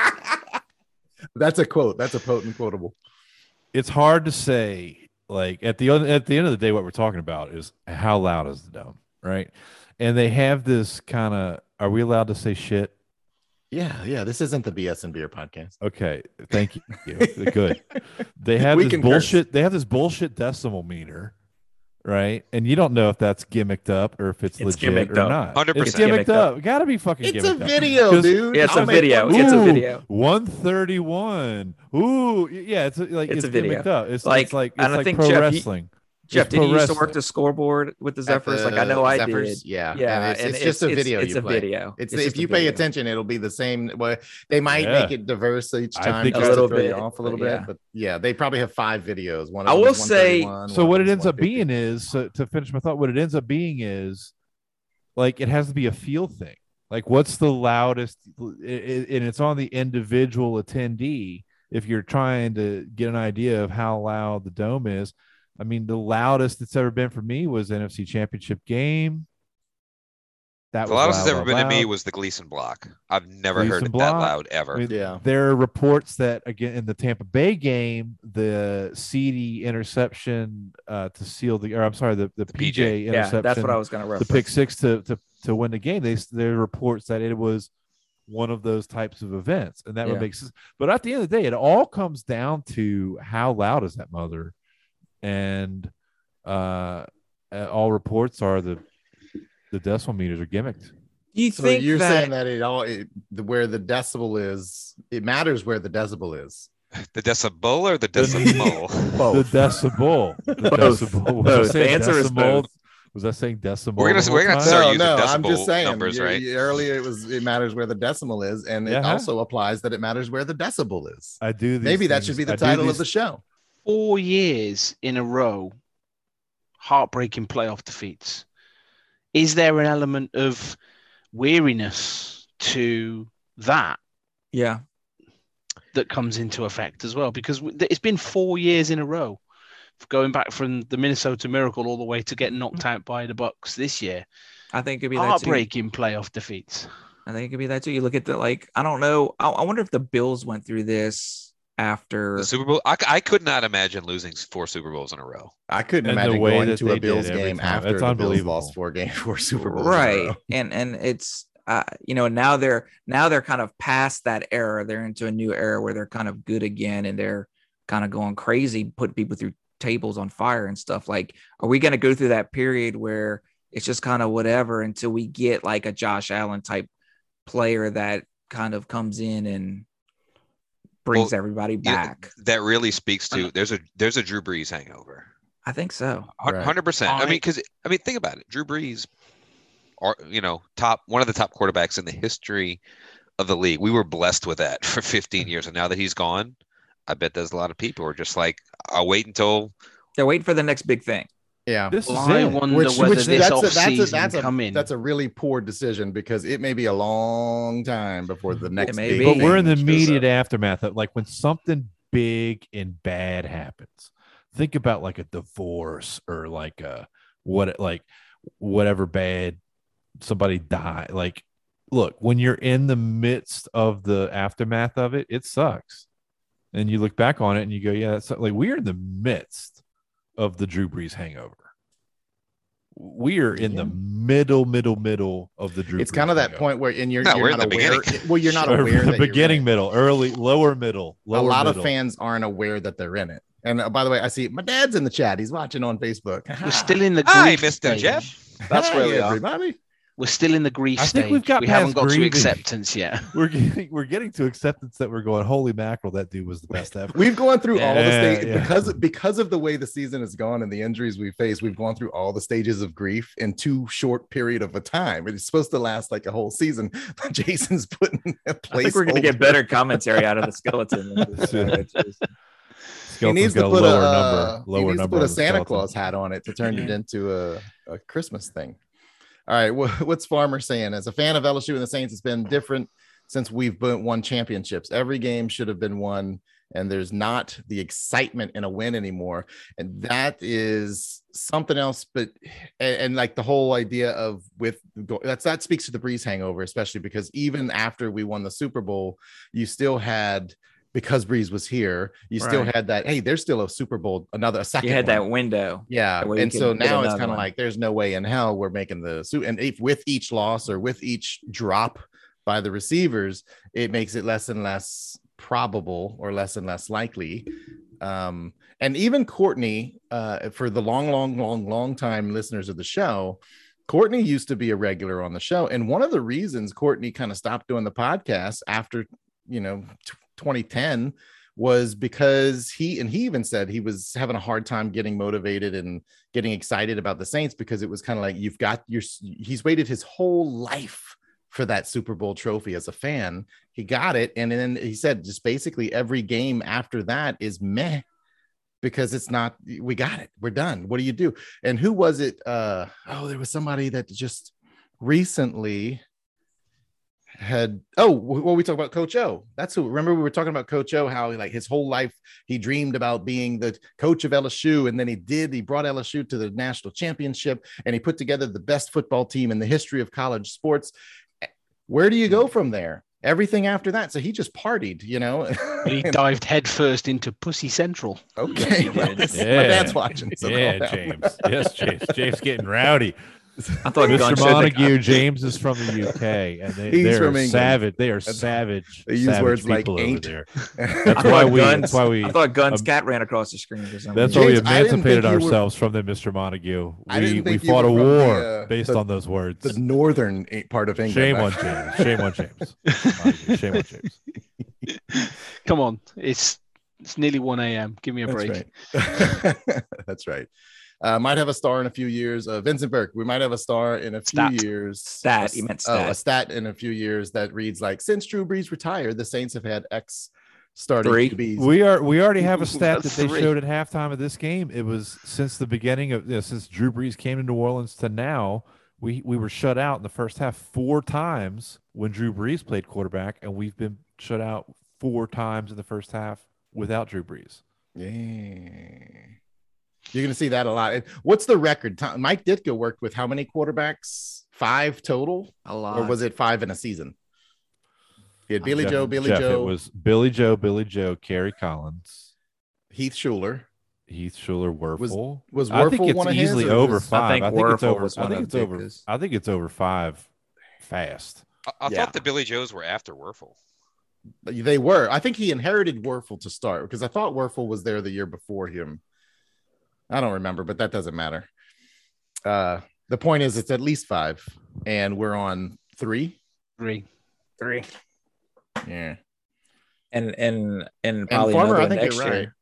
That's a quote. That's a potent quotable. It's hard to say. Like at the at the end of the day, what we're talking about is how loud is the dome, right? And they have this kind of. Are we allowed to say shit? Yeah, yeah. This isn't the B S and Beer podcast. Okay, thank you. Good. They have We this can bullshit. They have this bullshit decimal meter, right? And you don't know if that's gimmicked up or if it's, It's legit gimmicked or up. not. one hundred It's percent. gimmicked It's gimmicked up. Got to be fucking. It's a gimmicked up. video, 'Cause- dude. Yeah, it's I'll a make video. fun- It's a Ooh, video. one thirty-one. Ooh, yeah, it's like It's it's, a video. gimmicked up. It's Like, it's like it's and I like think, pro Jeff, you- wrestling. Jeff, It's did pro you used to work wrestling. the scoreboard with the At Zephyrs? Like I the know I Zephyrs? did. Yeah, Yeah, and it's, and it's just a video. It's you a play. video. It's, It's if just a you pay video. attention, it'll be the same. Well, they might Yeah. make it diverse each I time, think just a little to throw you bit, off a little but bit. yeah. But yeah, they probably have five videos. One of I them will is say- one thirty-one, So one what of it them is ends up one fifty. being is, so to finish my thought, what it ends up being is, like, it has to be a feel thing. Like, what's the loudest? i- i- And it's on the individual attendee. If you're trying to get an idea of how loud the dome is, I mean, the loudest it's ever been for me was N F C Championship game. That The was loudest it's loud, ever loud, been to me loud. was the Gleason block. I've never Gleason heard it block. that loud ever. I mean, Yeah. there are reports that again in the Tampa Bay game, the C D interception uh, to seal the, or I'm sorry, the, the, The P P J J. Yeah, interception, that's what I was going to the reference. pick six to to to win the game. They there are reports that it was one of those types of events, and that Yeah. would make sense. But at the end of the day, it all comes down to how loud is that mother, and uh, uh, all reports are the the decimal meters are gimmicked. Do you So think you're that, saying that it all it, the, where the decibel is, it matters where the decibel is. The decibel or the decimal? Both. The decibel. The Both. decibel. Was Both. I saying The answer is decimal? both. Was I saying decimal? We're gonna- the we're whole gonna time? start no, using no, I'm decibel just saying. numbers, you- right? you- earlier, it was it matters where the decimal is, and it Yeah. also applies that it matters where the decibel is. I do. These Maybe that things- should be the I do title of these- the show. Four years in a row, heartbreaking playoff defeats. Is there an element of weariness to that yeah, that comes into effect as well? Because w- it's been four years in a row, going back from the Minnesota Miracle all the way to get knocked out by the Bucks this year. I think it could be that too. Heartbreaking playoff defeats. I think it could be that too. You look at the like, I don't know. I, I wonder if the Bills went through this after. The Super Bowl. I, c- I could not imagine losing four Super Bowls in a row. I couldn't And the imagine way going that to they a did Bills every game time. after It's the Bills unbelievable. lost four games, four Super Bowls, in a Right, row. and and it's uh, you know now they're now they're kind of past that era. They're into a new era where they're kind of good again, and they're kind of going crazy, putting people through tables on fire and stuff. Like, are we going to go through that period where it's just kind of whatever until we get like a Josh Allen type player that kind of comes in and brings Well, everybody Yeah, back? that really speaks to there's a there's a Drew Brees hangover. I think so. Right. Hundred percent. I I- mean, because I mean, think about it. Drew Brees, are you know top one of the top quarterbacks in the history of the league. We were blessed with that for fifteen years, and now that he's gone, I bet there's a lot of people who are just like, I'll wait until. They're waiting for the next big thing. Yeah. This is Well, I it. wonder Which, whether which this that's, a, off that's, a, season that's, a, come in. that's a really poor decision because it may be a long time before the next may big be. But thing we're in the shows up. immediate aftermath of like when something big and bad happens. Think about like a divorce or like a what like whatever bad somebody died. Like, look, when you're in the midst of the aftermath of it, it sucks. And you look back on it and you go, yeah, that's like we're in the midst of the Drew Brees hangover. We are in the middle, middle, middle of the Drew. It's Brees kind of that hangover. point where and you're, No, you're we're in not the aware. beginning. Well, you're not Or aware the that you're beginning, in it. middle, early, lower, middle. Lower, A lot middle. of fans aren't aware that they're in it. And uh, by the way, I see my dad's in the chat. He's watching on Facebook. We're still in the grief Hi, Mister stage. Jeff. That's where Hey, we are. everybody. We're still in the grief I stage. think we've got we haven't past got to grieving. acceptance yet. We're getting we're getting to acceptance that we're going. Holy mackerel, that dude was the best ever. We've gone through all the Yeah, stages yeah. because because of the way the season has gone and the injuries we face. We've gone through all the stages of grief in too short period of a time. It's supposed to last like a whole season. Jason's putting a place. I think we're going to get better commentary out of the skeleton. He needs Skeleton's to got a put a, lower uh, number. Lower he needs to number put on a the Santa skeleton. Claus hat on it to turn it into a, a Christmas thing. All right, wha- what's Farmer saying? As a fan of L S U and the Saints, it's been different since we've been, won championships. Every game should have been won and there's not the excitement in a win anymore. And that is something else. But and, and like the whole idea of with that's that speaks to the Brees hangover, especially because even after we won the Super Bowl, you still had, because Brees was here, you still Right. had that, hey, there's still a Super Bowl, another a second You had one. that window. Yeah. where you And can so get now it's another kind of one. like there's no way in hell we're making the suit. And if with each loss or with each drop by the receivers, it makes it less and less probable or less and less likely. Um, and even Courtney, uh, for the long, long, long, long time listeners of the show, Courtney used to be a regular on the show. And one of the reasons Courtney kind of stopped doing the podcast after, you know, t- twenty ten was because he, and he even said he was having a hard time getting motivated and getting excited about the Saints, because it was kind of like, you've got your, he's waited his whole life for that Super Bowl trophy as a fan. He got it. And then he said, just basically every game after that is meh, because it's not, we got it, we're done. What do you do? And who was it? Uh, oh, there was somebody that just recently had, oh, well, we talk about Coach O. That's who, remember we were talking about Coach O, how like his whole life he dreamed about being the coach of L S U, and then he did, he brought L S U to the national championship, and he put together the best football team in the history of college sports. Where do you go from there? Everything after that. So he just partied, you know. But he dived headfirst into Pussy Central. Okay, well, did. my Yeah. dad's watching. So Yeah, no. James. Yes, James. James getting rowdy. I thought Gunn Mister showed the- Montague, James is from the U K, and they, He's they are from England. savage. They are That's- savage. they use savage words like people over ain't. there. I That's thought why we. Gunn's- That's why we. I thought Gunn's um, cat ran across the screen for some That's reason. why we James, I didn't emancipated think you were- ourselves from them, Mister Montague. I We didn't we think you fought a were from war the, uh, based the- on those words. the northern part of England. Shame on James. Shame on James. Montague, Shame on James. Come on, it's it's nearly one a.m. Give me a break. That's right. That's right. Uh, might have a star in a few years. Uh, Vincent Burke, we might have a star in a few Stat. years. Stat, A- you meant Oh, a stat. stat in a few years that reads like, since Drew Brees retired, the Saints have had X starting Three. Q Bs. We are we already have a stat that they Three. showed at halftime of this game. It was since the beginning of you know, since Drew Brees came to New Orleans to now, we we were shut out in the first half four times when Drew Brees played quarterback, and we've been shut out four times in the first half without Drew Brees. Yeah. You're going to see that a lot. And what's the record? Tom- Mike Ditka worked with how many quarterbacks? Five total? A lot. Or was it five in a season? He had Billy Jeff- Joe, Billy Jeff, Joe, It was Billy Joe, Billy Joe, Kerry Collins, Heath Schuler. Heath Schuler, Werfel. Was I think Werfel it's one of his, easily or over was- five. I think I think it's Werfel over. was I one think of it's over. Dicka's. I think it's over five fast. I, I Yeah. thought the Billy Joes were after Werfel. They were. I think he inherited Werfel to start, because I thought Werfel was there the year before him. I don't remember, but that doesn't matter. Uh, the point is, it's at least five, and we're on three. Three. Three. Yeah. And and and And probably Farmer, another I think next you're year. right.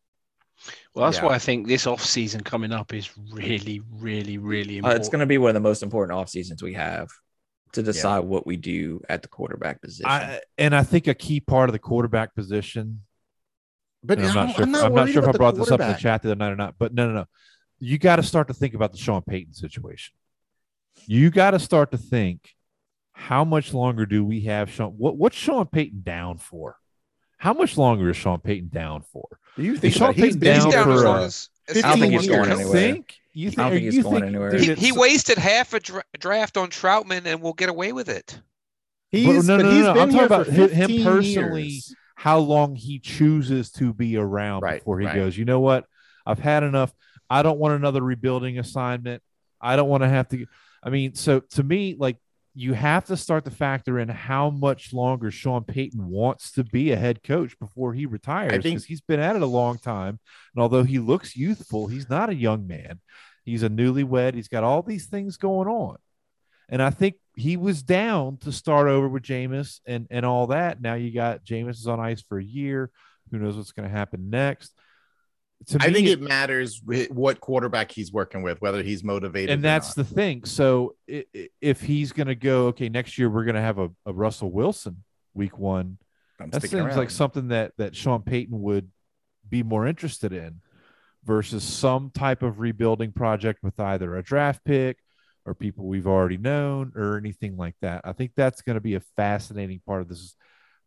Well, that's Yeah. why I think this off season coming up is really, really, really Uh, important. it's going to be one of the most important off seasons we have to decide what we do at the quarterback position. I, and I think a key part of the quarterback position. But and I'm I'm not sure. I'm If, not I'm not worried sure if I about the brought this up in the quarterback. chat the other night or not. But no, no, no. You got to start to think about the Sean Payton situation. You got to start to think, how much longer do we have Sean? What what's Sean Payton down for? How much longer is Sean Payton down for? Do you Is think Sean about it? He's Payton been He's down here down for, as for long uh, as. I don't think he's going you anywhere. think? You think? I don't think you he's going think- anywhere. dude, He, it's- he wasted half a dra- draft on Troutman and will get away with it. He's, no, but no, he's no, no. been I'm here talking for about him- him fifteen personally. years. how long he chooses to be around Right, before he right. goes, you know what? I've had enough. I don't want another rebuilding assignment. I don't want to have to. I mean, so to me, like, you have to start to factor in how much longer Sean Payton wants to be a head coach before he retires, I think- because he's been at it a long time. And although he looks youthful, he's not a young man. He's a newlywed. He's got all these things going on. And I think he was down to start over with Jameis and, and all that. Now you got Jameis is on ice for a year. Who knows what's going to happen next? To I me, think it matters wh- what quarterback he's working with, whether he's motivated. and or that's not. the thing. So i- i- if he's going to go, okay, next year we're going to have a, a Russell Wilson week one. I'm That sticking seems around. like something that that Sean Payton would be more interested in versus some type of rebuilding project with either a draft pick or people we've already known or anything like that. I think that's going to be a fascinating part of this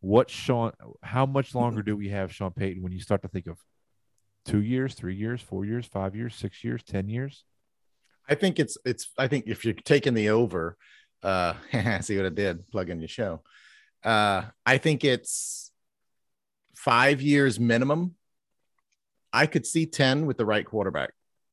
what Sean, how much longer do we have Sean Payton when you start to think of two years, three years, four years, five years, six years, ten years? I think it's it's. I think if you're taking the over, uh, see what I did, plug in your show. Uh, I think it's five years minimum. I could see ten with the right quarterback.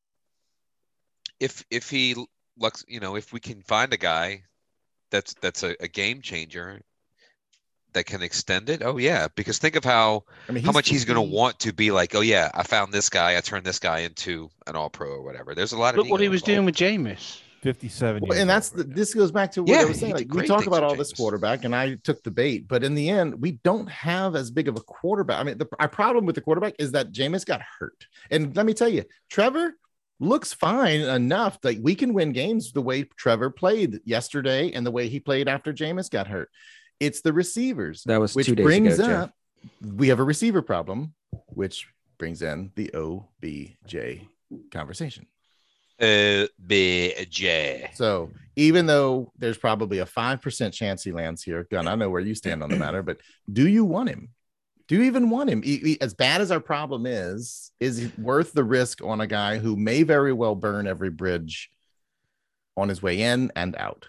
If if he looks, you know, if we can find a guy that's that's a, a game changer that can extend it, oh yeah. Because think of how I mean, how much he's going to he- want to be like, oh yeah, I found this guy, I turned this guy into an all pro or whatever. There's a lot of Look what ego he was involved. doing with Jameis. fifty-seven Well, years and that's old the, right now. this goes back to what Yeah, I was he saying. did Like, we great talk things about with all this Jameis. quarterback, and I took the bait, but in the end, we don't have as big of a quarterback. I mean, the our problem with the quarterback is that Jameis got hurt, and let me tell you, Trevor looks fine enough that we can win games the way Trevor played yesterday and the way he played after Jameis got hurt. It's the receivers, That was which two days brings ago, Jeff. up we have a receiver problem, which brings in the O B J conversation. Uh, B J. So even though there's probably a five percent chance he lands here, Gunn, I know where you stand on the matter, but do you want him? Do you even want him? E- e- As bad as our problem is, is it worth the risk on a guy who may very well burn every bridge on his way in and out?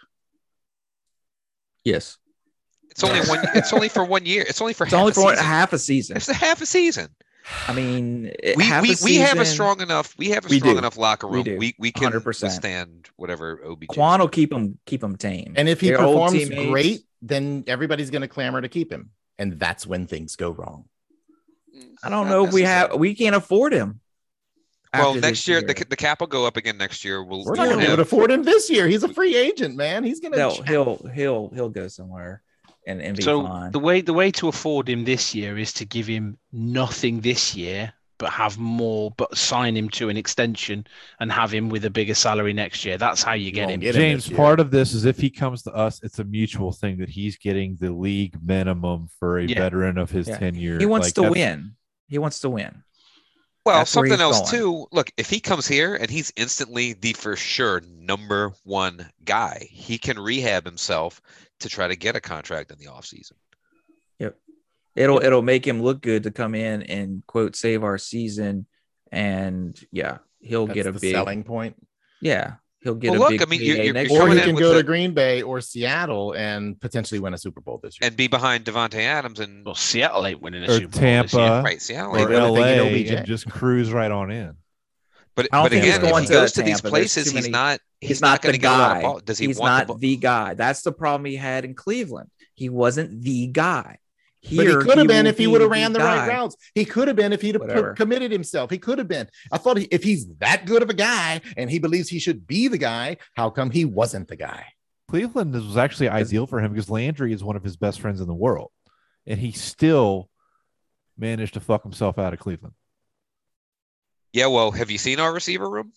Yes. It's only one. It's only for one year. It's only for It's half only a for season. half a season. It's a half a season. I mean, We half we, a we have a season, strong enough. We have a We strong do. enough locker We room. do. We we can one hundred percent. withstand whatever O B J. Quan will keep him keep him tame. And if he Their old performs teammates- great, then everybody's going to clamor to keep him. And that's when things go wrong. I don't Not know if we have necessarily. we can't afford him. Well, after next this year, The, the cap will go up again next year. We'll, We're we not going won't to be able to have- afford him this year. He's a free agent, man. He's going He'll to. he'll he'll he'll go somewhere and, and be So fine. the way the way to afford him this year is to give him nothing this year, but have more, but sign him to an extension and have him with a bigger salary next year. That's how you get won't him. get him James, this year. part of this is if he comes to us, it's a mutual thing that he's getting the league minimum for a Yeah. veteran of his Yeah. tenure. He wants Like, to that's- win. He wants to win. Well, That's where something he's else going. too. Look, if he comes here and he's instantly the for sure number one guy, he can rehab himself to try to get a contract in the offseason. It'll it'll make him look good to come in and quote save our season, and yeah, he'll That's get a the big selling point. yeah he'll get Well, a look, big I mean, you're- payday you're- next you're Or coming he year. in can with go the- to Green Bay or Seattle and potentially win a Super Bowl this year. And be behind Devontae Adams and Well, Seattle ain't winning a Or Super Bowl this year. Tampa. right Seattle. or Maybe they're L thinking A O B J. and just cruise right on in. But I don't but think he's again, if going he to goes to these Tampa. There's places, too he's many- not he's, He's not, not going the to get a lot of guy. ball. Does he He's want not the ball? the guy. That's the problem he had in Cleveland. He wasn't the guy. But he Here, could have been will if he be would have ran the right guy. routes. He could have been if he'd have Whatever. put, committed himself. He could have been. I thought he, if he's that good of a guy and he believes he should be the guy, how come he wasn't the guy? Cleveland was actually ideal for him because Landry is one of his best friends in the world, and he still managed to fuck himself out of Cleveland. Yeah, well, have you seen our receiver room?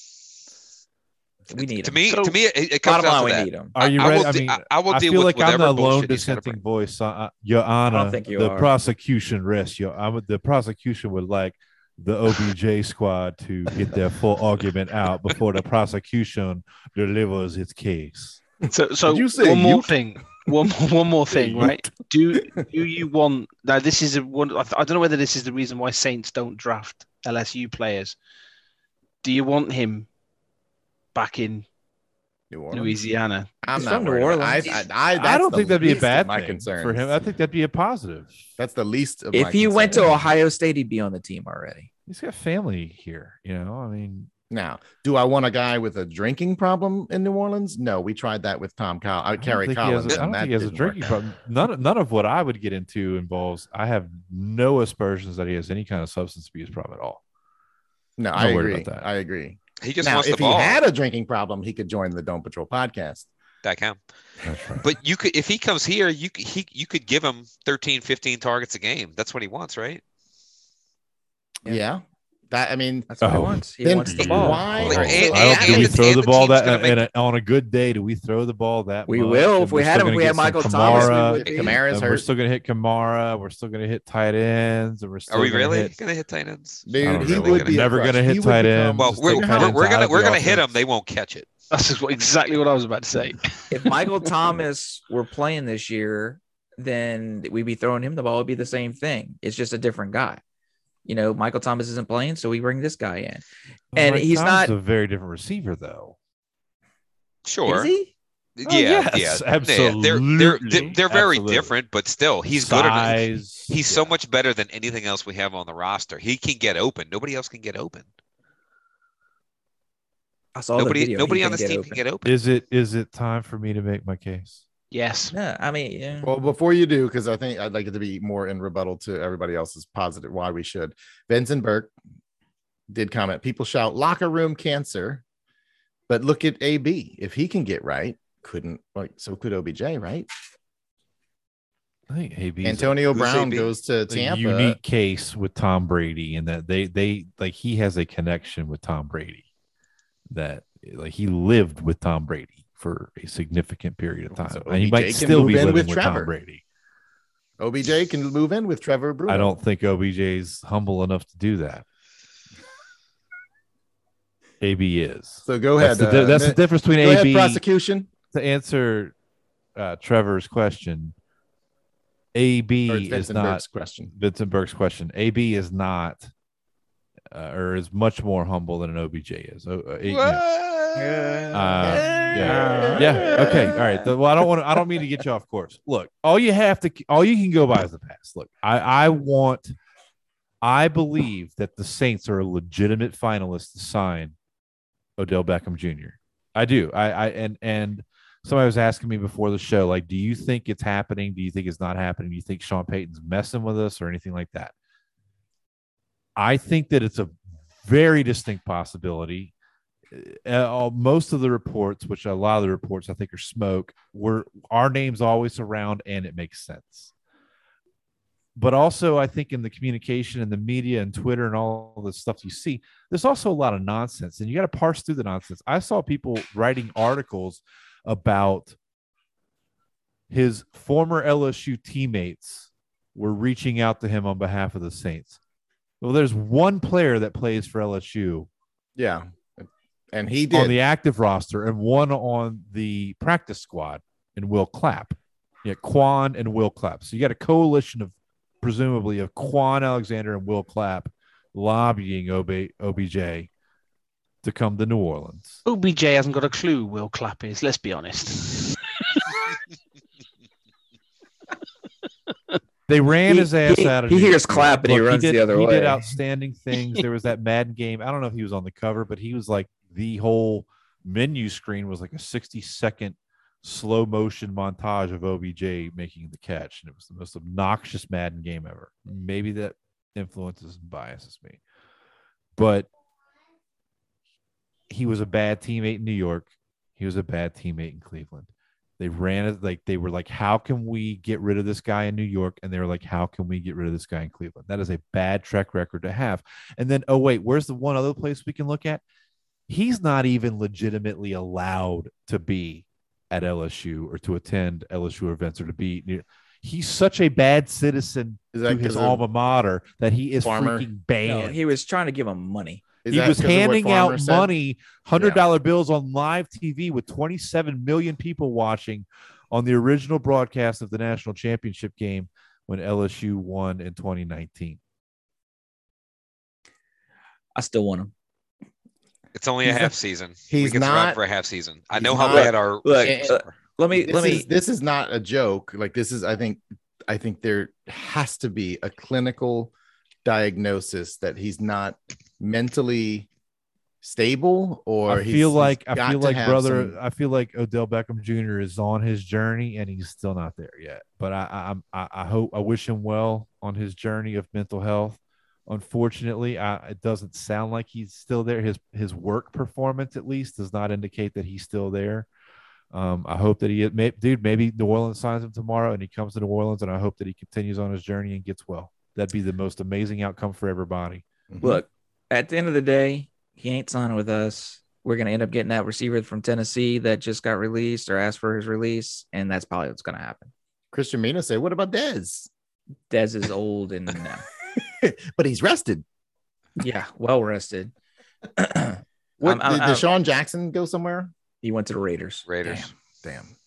We need to him. me, So, to me, it, it comes Bottom down line, to we that. need him. Are you I ready? will I de- mean, I- I will I deal feel with like I'm the whatever lone bullshit he's gonna dissenting bring. voice, uh, Your Honor. I don't think you the are. prosecution rests. Your, I'm, the prosecution would like the O B J squad to get their full argument out before the prosecution delivers its case. So, so Did you say one more Ute? thing. One, more- one more thing, Ute? right? Do do you want now? This is a one. I I don't know whether this is the reason why Saints don't draft L S U players. Do you want him back in New Orleans. Louisiana? I'm He's not from New worried. about- Orleans. I, I, I, I that's don't the think that'd be a least of bad my thing concerns for him. I think that'd be a positive. that's the least of my If he went to concerns. Ohio State, he'd be on the team already. He's got family here. You know, I mean, Now, do I want a guy with a drinking problem in New Orleans? No, we tried that with Tom Coll- uh, I don't Kerry think he has Collins. a- I don't and that think he has a didn't work drinking out. problem. None, of- none of what I would get into involves. I have no aspersions that he has any kind of substance abuse problem at all. No, I'm I not worried agree. about that. I agree. He just Now, wants if the he ball. had a drinking problem, he could join the Dome Patrol podcast. That count. That's right. But you could, if he comes here, you could, he you could give him thirteen, fifteen targets a game. That's what he wants, right? Yeah. Yeah. That I mean, That's what he Oh. wants. He Then wants the ball. why- Like, Oh, and- so- I don't, and- do we and the- throw and the the ball team's that gonna in make- a, on a good day? Do we throw the ball that We much? will. And If we we're had still him, if gonna we get had some Michael Thomas, we Kamara, would be. Kamara's and we're hurt. still going to hit Kamara. We're still going to hit tight ends. And we're still Are we gonna really hit, going to hit tight ends? I Dude, don't he really would gonna- be a never crush. gonna hit He would tight become- ends. Well, Just we're, take we're, tight ends we're out gonna of we're the gonna hit them. offense. They won't catch it. That's just what, exactly what I was about to say. If Michael Thomas were playing this year, then we'd be throwing him the ball. It'd be the same thing. It's just a different guy. You know, Michael Thomas isn't playing, so we bring this guy in. And Mike he's Thomas not is a very different receiver, though. Sure. Is he? Yeah, Oh, yes, yeah, absolutely. They're they're they're, they're very Absolutely. different, but still, he's good enough. Size, He's so yeah. much better than anything else we have on the roster. He can get open. Nobody else can get open. I saw Nobody the video. nobody He on can this get team open. can get open. Is it is it time for me to make my case? Yes. No, I mean, yeah. Well, before you do, because I think I'd like it to be more in rebuttal to everybody else's positive why we should. Vincent Burke did comment, people shout locker room cancer, but look at A B. If he can get right, couldn't like so could O B J, right? I think A B Antonio who's Brown A B? goes to a Tampa. unique case with Tom Brady, and that they they like he has a connection with Tom Brady, that like he lived with Tom Brady for a significant period of time, So and he O B J might can still move be in living with with, Trevor. Tom Brady. O B J can move in with Trevor Bruno. I don't think O B J's humble enough to do that. A B is. So go ahead. That's the, di- uh, that's the difference between go A ahead, B. prosecution. To answer uh, Trevor's question, A Or B it's is Vincent not Burke's question. Vincent Burke's question. A B is not, uh, or is much more humble than an O B J is. Uh, uh, you know, uh, yeah, yeah. Okay, all right. Well, I don't want to. I don't mean to get you off course. Look, all you have to, all you can go by is the past. Look, I, I want, I believe that the Saints are a legitimate finalist to sign Odell Beckham Junior I do. I, I and and somebody was asking me before the show, like, do you think it's happening? Do you think it's not happening? Do you think Sean Payton's messing with us or anything like that? I think that it's a very distinct possibility. Uh, most of the reports, which a lot of the reports I think are smoke, were our names always around, and it makes sense. But also, I think in the communication and the media and Twitter and all the stuff you see, there's also a lot of nonsense, and you got to parse through the nonsense. I saw people writing articles about his former L S U teammates were reaching out to him on behalf of the Saints. Well, there's one player that plays for L S U. Yeah. And he did On the active roster, and one on the practice squad, and Will Clapp. Yeah, Quan and Will Clapp. So you got a coalition of, presumably, of Quan Alexander and Will Clapp lobbying O B, O B J to come to New Orleans. O B J hasn't got a clue Will Clapp is, let's be honest. They ran He- his ass he- out of he New hears York. Clapp and he Look, runs did, the other he way. did outstanding things. There was that Madden game. I don't know if he was on the cover, but he was like the whole menu screen was like a sixty second slow motion montage of O B J making the catch. And it was the most obnoxious Madden game ever. Maybe that influences and biases me. But he was a bad teammate in New York. He was a bad teammate in Cleveland. They ran it like they were like, how can we get rid of this guy in New York? And they were like, how can we get rid of this guy in Cleveland? That is a bad track record to have. And then, oh, wait, where's the one other place we can look at? He's not even legitimately allowed to be at L S U or to attend L S U events or to be. He's such a bad citizen Is to that his 'cause of alma mater that he is Farmer? freaking No, banned. he was trying to give him money. Is He that was 'cause of what handing Farmer out said? money, hundred dollar bills on live T V with twenty-seven million people watching on the original broadcast of the national championship game when L S U won in twenty nineteen. I still want him. It's only a He's half not- season. he's we can survive not- for a half season. I he's know how not- bad our Look, receivers uh, are. Let me This let me is this is not a joke. Like this is, I think, I think there has to be a clinical diagnosis that he's not mentally stable, or I he's- feel he's like I got feel to like have brother. some- I feel like Odell Beckham Junior is on his journey and he's still not there yet. But I I I, I hope I wish him well on his journey of mental health. Unfortunately, I, it doesn't sound like he's still there. His his work performance, at least, does not indicate that he's still there. Um, I hope that he, may, dude, maybe New Orleans signs him tomorrow and he comes to New Orleans, and I hope that he continues on his journey and gets well. That'd be the most amazing outcome for everybody. Mhm. look. At the end of the day, he ain't signing with us. We're gonna end up getting that receiver from Tennessee that just got released or asked for his release, and that's probably what's gonna happen. Christian Mina say, what about Dez? Dez is old and no. But he's rested. Yeah, well rested. What I'm- I'm- did I'm- Deshaun Jackson go somewhere? He went to the Raiders. Raiders. Damn.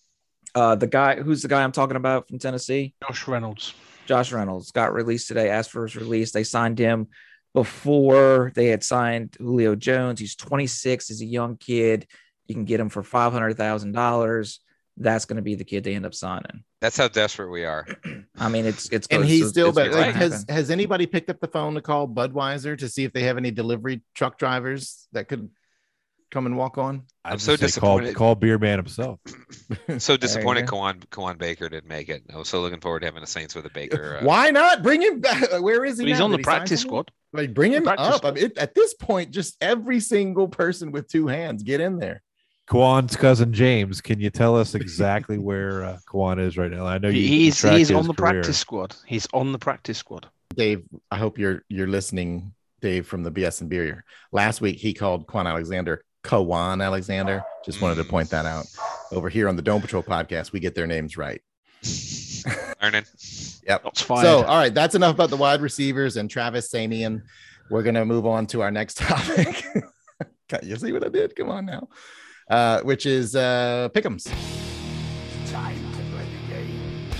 Uh, the guy who's the guy I'm talking about from Tennessee, Josh Reynolds. Josh Reynolds, got released today. Asked for his release. They signed him before they had signed Julio Jones. He's twenty-six. He's a young kid. You can get him for five hundred thousand dollars. That's going to be the kid they end up signing. That's how desperate we are. I mean, it's it's And it's- he's it's- still it's better. gonna Like, has happen. has anybody picked up the phone to call Budweiser to see if they have any delivery truck drivers that could come and walk on? I'm I'd so just say call, disappointed. call Beer Man himself. So disappointed go. Kawan Kawan Baker didn't make it. I was so looking forward to having a Saints with a Baker. Uh, Why not bring him back? Where is he? But he's now? on Did the he sign practice somewhere? squad. Like, bring him Practice up. I mean, it, at this point, just every single person with two hands, get in there. Kwan's cousin James, can you tell us exactly where uh, Kwan is right now? I know you. you He's track he's his on the career. practice squad. He's on the practice squad. Dave, I hope you're you're listening, Dave from the B S and Beer. Last week he called Quan Alexander Kawan Alexander. Just wanted to point that out. Over here on the Dome Patrol podcast, we get their names right. Learning. Yep. Shots fired. So, all right, that's enough about the wide receivers and Travis Samian. We're gonna move on to our next topic. You see what I did? Come on now. Uh, which is uh Pick'ems. Time to play the game.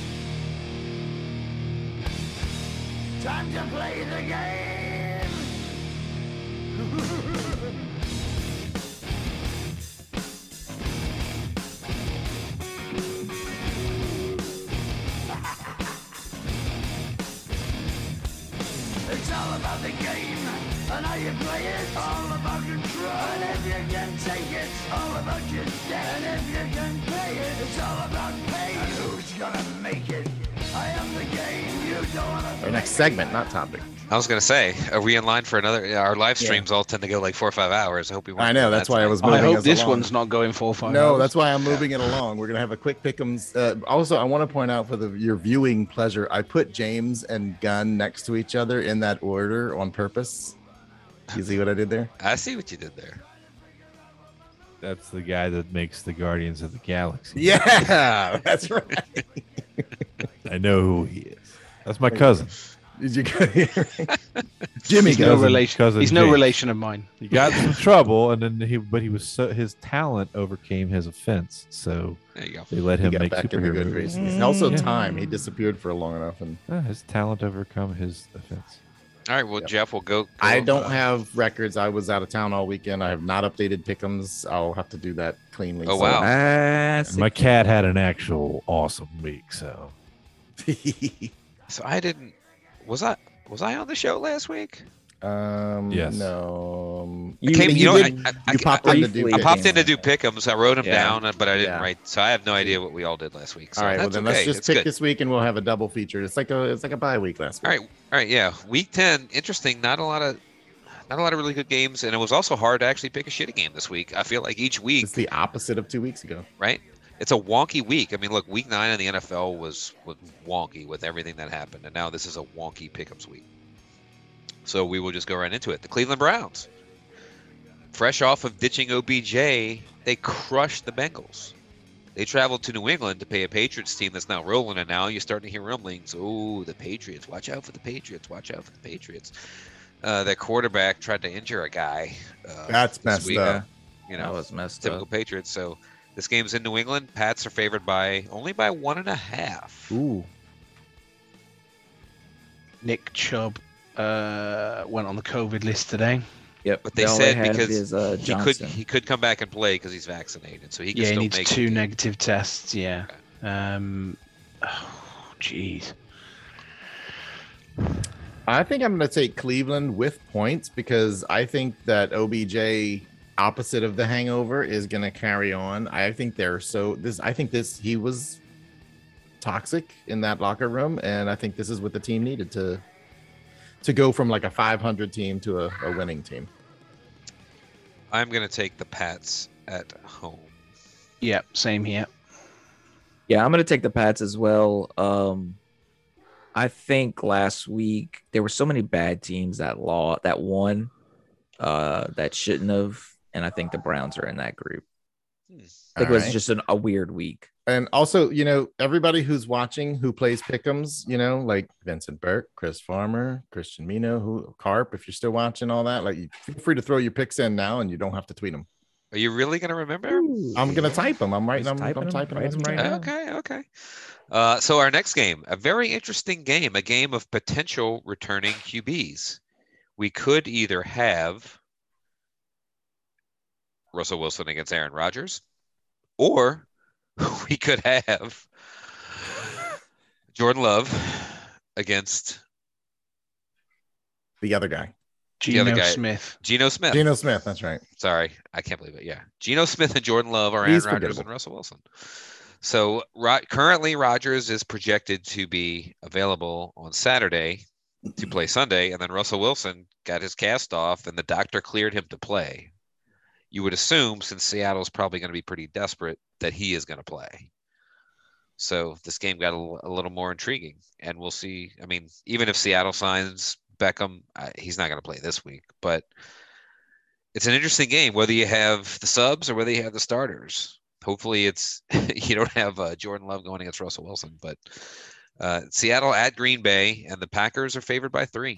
Time to play the game. It's all about the game and how you play it. All about control. And if you can take it, all about your debt. And if you can pay it, it's all about pain. And who's gonna make it? I am the game. You don't wanna. Our next segment, not topic. I was gonna say, are we in line for another? Our live streams all tend to go like four or five hours. I hope we. weren't I know. doing That's that why I tonight. was I moving hope us this along. one's not going four or five No, hours. that's why I'm moving it along. We're gonna have a quick pick'ems. Uh, also, I want to point out for the your viewing pleasure, I put James and Gunn next to each other in that order on purpose. You see what I did there? I see what you did there. That's the guy that makes the Guardians of the Galaxy. Yeah, that's right. I know who he is. That's my cousin. Did you go here? Jimmy He's no goes. cousin- relation. cousin He's no James. relation of mine. He got in some trouble, and then he, but he was so his talent overcame his offense, so There you go. they let He him got make back in the superhero good movies. graces. And also, Yeah. time. He disappeared for long enough, and Ah, his talent overcome his offense. All right. Well, Yep. Jeff will go. go I don't uh, have records. I was out of town all weekend. I have not updated pick'ems. I'll have to do that cleanly. Oh, So- wow. That's And my cat had an actual awesome week, so So I didn't. Was I? Was I on the show last week? um, Yes. No. um, You, came- you you know, did- I- I- you I- popped I- in to do. briefly I pick'ems. popped in to do pick'ems. I wrote them Yeah. down, but I didn't Yeah. write. So I have no idea what we all did last week. So All right. Well, that's then okay. let's just it's pick good. this week, and we'll have a double feature. It's like a it's like a bye week last week. All right. All right. Yeah. Week ten. Interesting. Not a lot of. Not a lot of really good games, and it was also hard to actually pick a shitty game this week. I feel like each week, It's the opposite of two weeks ago. right? It's a wonky week. I mean, look, week nine in the N F L was, was wonky with everything that happened, and now this is a wonky pick'ems week. So we will just go right into it. The Cleveland Browns, fresh off of ditching O B J, they crushed the Bengals. They traveled to New England to pay a Patriots team that's not rolling, and now you're starting to hear rumblings. Oh, the Patriots! Watch out for the Patriots! Watch out for the Patriots! Uh, their quarterback tried to injure a guy. Uh, That's this messed week. up. You that know, was messed typical up. Patriots. So this game's in New England. Pats are favored by only by one and a half. Ooh. Nick Chubb uh, went on the COVID list today. Yep. But they all said had because is, uh, he could Johnson. he could come back and play because he's vaccinated, so he can Yeah, he still needs make two the game. negative tests. Yeah. Um. Oh, jeez. I think I'm going to take Cleveland with points because I think that O B J, opposite of the hangover, is going to carry on. I think they're so this. I think this he was toxic in that locker room, and I think this is what the team needed to to go from like a five hundred team to a, a winning team. I'm gonna take the Pats at home. Yeah. Same here. Yeah, I'm going to take the Pats as well. Um, I think last week there were so many bad teams that law that won uh, that shouldn't have, and I think the Browns are in that group. I think it was Alright. just an, a weird week. And also, you know, everybody who's watching who plays pick'ems, you know, like Vincent Burke, Chris Farmer, Christian Mino, who Carp, if you're still watching all that, like, you feel free to throw your picks in now, and you don't have to tweet them. Are you really gonna remember? I'm gonna type them. I'm writing Just them. type I'm them, typing write them them right down. now. Okay, okay. Uh, so our next game, a very interesting game, a game of potential returning Q Bs. We could either have Russell Wilson against Aaron Rodgers, or we could have Jordan Love against The other guy, the other Geno guy, Smith. Geno Smith. Geno Smith. That's right. Sorry, I can't believe it. Yeah, Geno Smith and Jordan Love are Aaron He's Rodgers forgettable. and Russell Wilson. So ro- currently, Rodgers is projected to be available on Saturday to play Sunday, and then Russell Wilson got his cast off, and the doctor cleared him to play. You would assume, since Seattle's probably going to be pretty desperate, that he is going to play. So this game got a, l- a little more intriguing, and we'll see. I mean, even if Seattle signs Beckham, uh, he's not going to play this week, but it's an interesting game, whether you have the subs or whether you have the starters. Hopefully it's you don't have uh, Jordan Love going against Russell Wilson, but uh, Seattle at Green Bay, and the Packers are favored by three.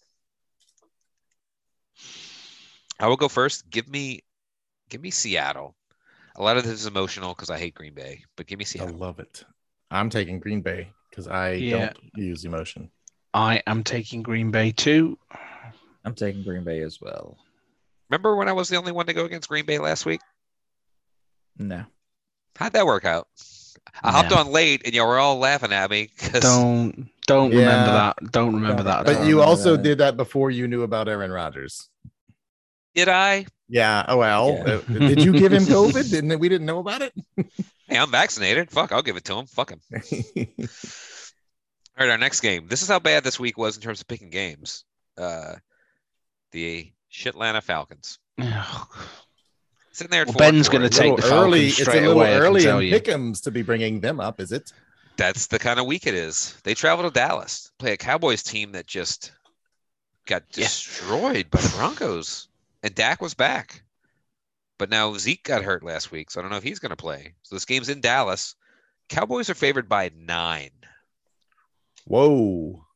I will go first. Give me, give me Seattle. A lot of this is emotional because I hate Green Bay, but give me I Seattle. love it. I'm taking Green Bay because I Yeah. don't use emotion. I am taking Green Bay too. I'm taking Green Bay as well. Remember when I was the only one to go against Green Bay last week? No. How'd that work out? I hopped No. on late, and you were all laughing at me because Don't don't Yeah. remember that. Don't remember that. at But all. you remember also that. did that before you knew about Aaron Rodgers. did I? Yeah. Oh well. Yeah. Uh, did you give him COVID? Didn't we didn't know about it? Hey, I'm vaccinated. Fuck, I'll give it to him. Fuck him. All right, our next game. This is how bad this week was in terms of picking games. Uh, the Shitlanta Falcons. Sitting there at Well, four Ben's and four. gonna It's a take little the Falcons early. It's a straight little away, I can early tell in you. Pick'ems to be bringing them up, is it? That's the kind of week it is. They travel to Dallas, play a Cowboys team that just got Yeah. destroyed by the Broncos. And Dak was back. But now Zeke got hurt last week, so I don't know if he's going to play. So this game's in Dallas. Cowboys are favored by nine. Whoa.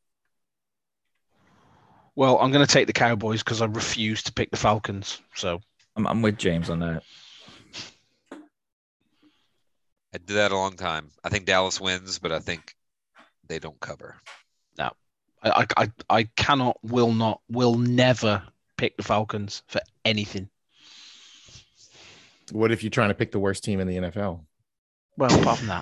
Well, I'm going to take the Cowboys because I refuse to pick the Falcons. So I'm, I'm with James on that. I did that a long time. I think Dallas wins, but I think they don't cover. I, I, I, I cannot, will not, will never pick the Falcons for anything. What if you're trying to pick the worst team in the N F L? Well, apart from that,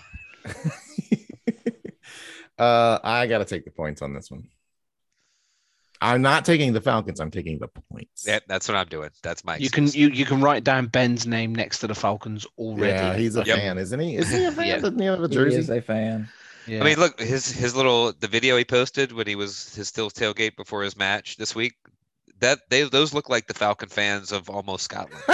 uh, I got to take the points on this one. I'm not taking the Falcons. I'm taking the points. Yeah, that's what I'm doing. That's my you can excuse. you, you can write down Ben's name next to the Falcons already. Yeah, he's a Yep. fan, isn't he? Is he a fan? Yeah. Doesn't he have a He jersey? is a fan. Yeah. I mean, look, his his little the video he posted when he was his still tailgate before his match this week. That they those look like the Falcon fans of almost Scotland.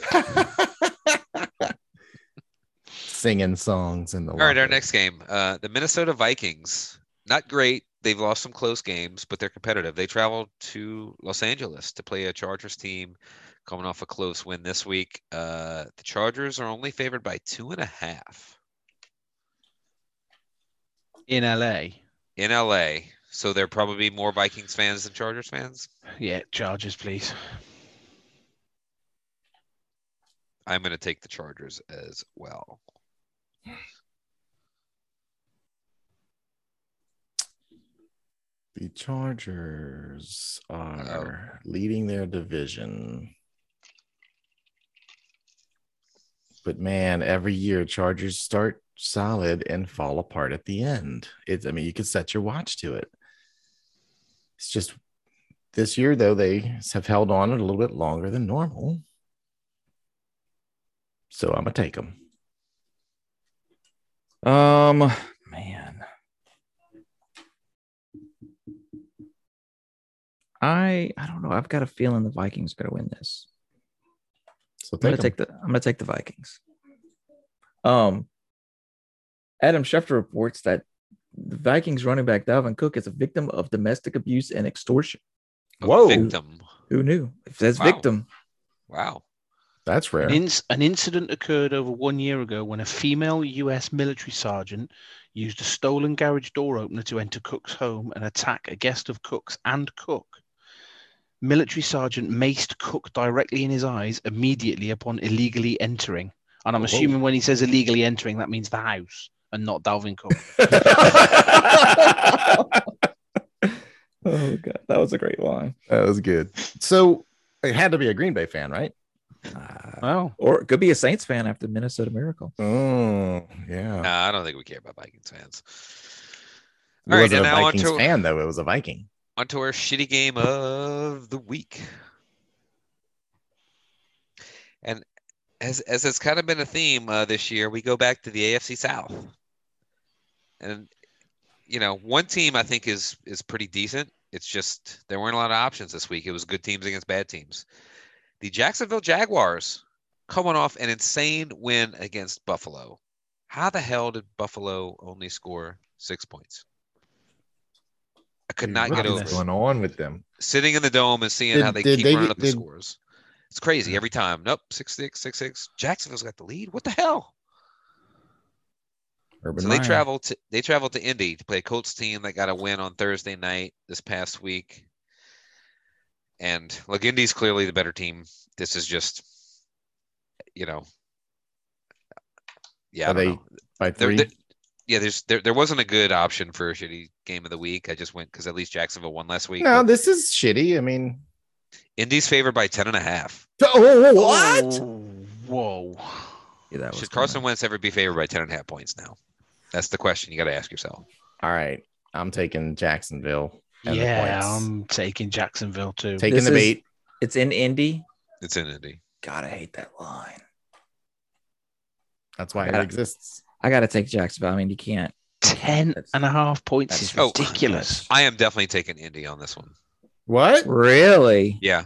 Singing songs in the All right, our locker. next game. Uh, the Minnesota Vikings. Not great. They've lost some close games, but they're competitive. They traveled to Los Angeles to play a Chargers team coming off a close win this week. Uh, the Chargers are only favored by two and a half in L A. in L A. So there probably more Vikings fans than Chargers fans. Yeah, Chargers, please. I'm going to take the Chargers as well. The Chargers are leading their division. But man, every year Chargers start solid and fall apart at the end. It's I mean, you could set your watch to it. It's just this year, though, they have held on it a little bit longer than normal. So I'm gonna take them. Um, man, I I don't know. I've got a feeling the Vikings are going to win this. So I'm going take to 'em. take the I'm going to take the Vikings. Um, Adam Schefter reports that the Vikings running back Dalvin Cook is a victim of domestic abuse and extortion. A Whoa. Victim. Who knew? It says Wow. victim. Wow. That's rare. An, inc- an incident occurred over one year ago when a female U S military sergeant used a stolen garage door opener to enter Cook's home and attack a guest of Cook's and Cook. Military sergeant maced cook directly in his eyes immediately upon illegally entering. And I'm Whoa. assuming when he says illegally entering, that means the house and not Dalvin Cook. Oh god, that was a great line. That was good. So it had to be a Green Bay fan, right? Uh, Wow. or it could be a Saints fan after the Minnesota Miracle. Oh, yeah. Nah, I don't think we care about Vikings fans. It All right, wasn't and a now Vikings onto, fan, though. It was a Viking. onto our shitty game of the week. And as as it's kind of been a theme uh, this year, we go back to the A F C South. And you know, one team I think is is pretty decent. It's just there weren't a lot of options this week. It was good teams against bad teams. The Jacksonville Jaguars coming off an insane win against Buffalo. How the hell did Buffalo only score six points? I could not What get is over What's it. going on with them? Sitting in the dome and seeing Did- how they did keep they running get- up the did- scores. It's crazy every time. Nope, six six six six. Jacksonville's got the lead. What the hell? Urban So they Meyer. traveled to they traveled to Indy to play a Colts team that got a win on Thursday night this past week. And look, Indy's clearly the better team. This is just, you know, yeah, I Are don't they know. by There- three? there- yeah, there's there, there wasn't a good option for a shitty game of the week. I just went because at least Jacksonville won last week. No, but this is shitty. I mean, Indy's favored by ten and a half. oh, what? Oh, whoa. Yeah, that was Should Carson coming. Wentz ever be favored by ten and a half points now? That's the question you got to ask yourself. All right, I'm taking Jacksonville. and the Yeah, points. I'm taking Jacksonville too. taking This the is- bait. It's in Indy. It's in Indy. God, I hate that line. That's why it Yeah. exists. I got to take Jacksonville. I mean, you can't. Ten and a half points is Oh, ridiculous. I am definitely taking Indy on this one. What? Really? Yeah.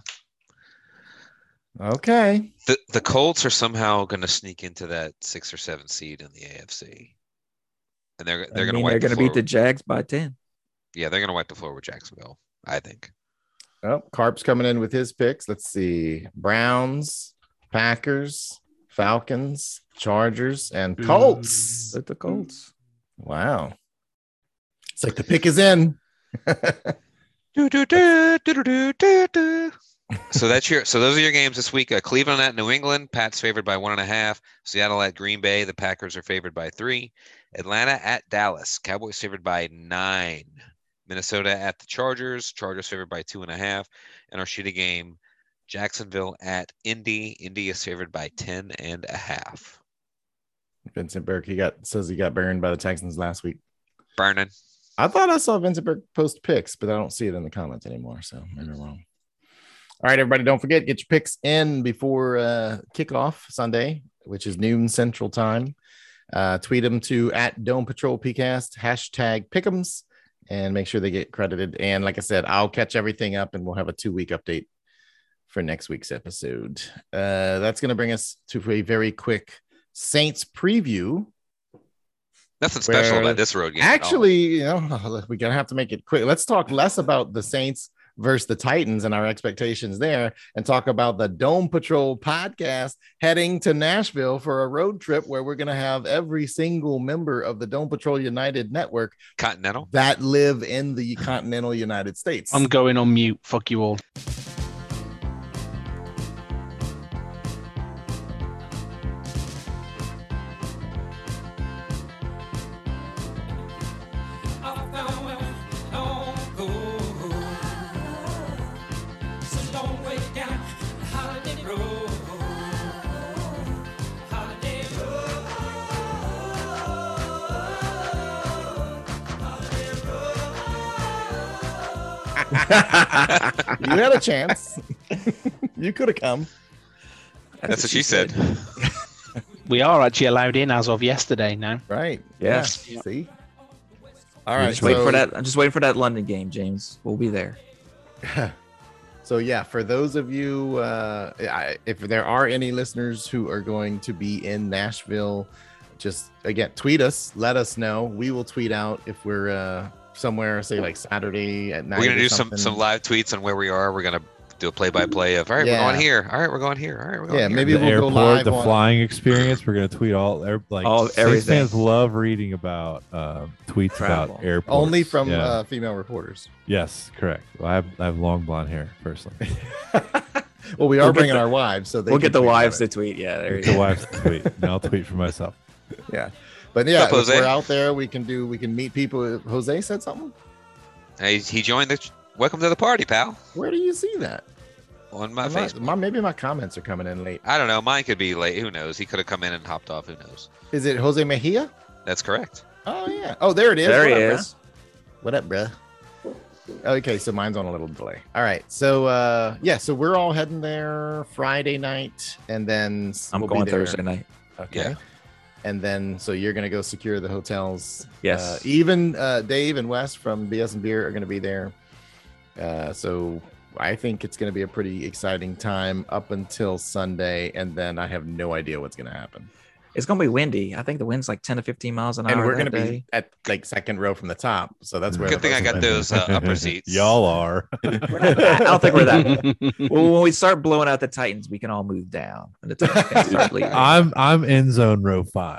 Okay. The the Colts are somehow going to sneak into that six or seven seed in the A F C, and they're they're I going to mean, wipe they're the going to floor. beat the Jags by ten. Yeah, they're going to wipe the floor with Jacksonville. I think. Oh, Carp's coming in with his picks. Let's see: Browns, Packers, Falcons, Chargers, and Colts. With the Colts. Wow. It's like the pick is in. Do, do, do, do, do, do, do, do. So that's your. So those are your games this week. Uh, Cleveland at New England. Pat's favored by one and a half. Seattle at Green Bay. The Packers are favored by three. Atlanta at Dallas. Cowboys favored by nine. Minnesota at the Chargers. Chargers favored by two and a half. And our shitty game, Jacksonville at Indy. Indy is favored by ten and a half. Vincent Burke, he got says he got burned by the Texans last week. Burning. I thought I saw Vincent Burke post picks, but I don't see it in the comments anymore. So maybe I'm wrong. All right, everybody, don't forget, get your picks in before uh, kickoff Sunday, which is noon Central Time. Uh, tweet them to at Dome Patrol PCast, hashtag pick'ems, and make sure they get credited. And like I said, I'll catch everything up and we'll have a two week update for next week's episode. Uh, that's going to bring us to a very quick Saints preview. Nothing special Where- about this road game. at all. Actually, you know, we're gonna have to make it quick. Let's talk less about the Saints versus the Titans and our expectations there, and talk about the Dome Patrol podcast heading to Nashville for a road trip where we're gonna have every single member of the Dome Patrol United network Continental. that live in the continental United States. I'm going on mute. Fuck you all. You had a chance. You could have come. That's what she said. We are actually allowed in as of yesterday now. Right. Yes. Yeah. See? All I'm right. just waiting so- for that. I'm just waiting for that London game, James. We'll be there. So yeah, for those of you, uh, I, if there are any listeners who are going to be in Nashville, just again tweet us, let us know. We will tweet out if we're uh, somewhere, say like Saturday at night. We're gonna or do some something. some live tweets on where we are. We're gonna do a play-by-play of all right, Yeah. we're going here. All right, we're going here. All right, we're going Yeah, here. maybe the we'll go airport, live the on- flying experience. We're gonna tweet all er, like All- Saints everything. fans love reading about uh, tweets Travel. about airports. Only from Yeah. uh, female reporters. yes, correct. Well, I have I have long blonde hair personally. Well, we are We'll get bringing the- our wives, so they We'll can get the tweet about wives it. to tweet. Yeah, there you the go. wives to tweet. And I'll tweet for myself. Yeah, but yeah, What's up, if Jose? we're out there, we can do. We can meet people. Jose said something. Hey, he joined the. Welcome to the party, pal. Where do you see that? On my I'm not- Facebook. my, maybe my comments are coming in late. I don't know. Mine could be late. Who knows? He could have come in and hopped off. Who knows? Is it Jose Mejia? That's correct. Oh yeah. Oh, there it is. There What he up, is. bruh? What up, bruh? Okay, so mine's on a little delay. All right, so uh yeah, so we're all heading there Friday night, and then s- I'm we'll be going there- Thursday night. Okay. Yeah. And then, so you're gonna go secure the hotels. Yes. Uh, even uh, Dave and Wes from B S and Beer are gonna be there. Uh, so I think it's gonna be a pretty exciting time up until Sunday, and then I have no idea what's gonna happen. It's gonna be windy. I think the wind's like ten to fifteen miles an hour. And we're that gonna day. be at like second row from the top, so that's where. Good the thing I most got of the- those uh, upper seats. Y'all are. I don't think we're that. Well, when we start blowing out the Titans, we can all move down, and the Titans can start bleeding. I'm I'm in zone row five.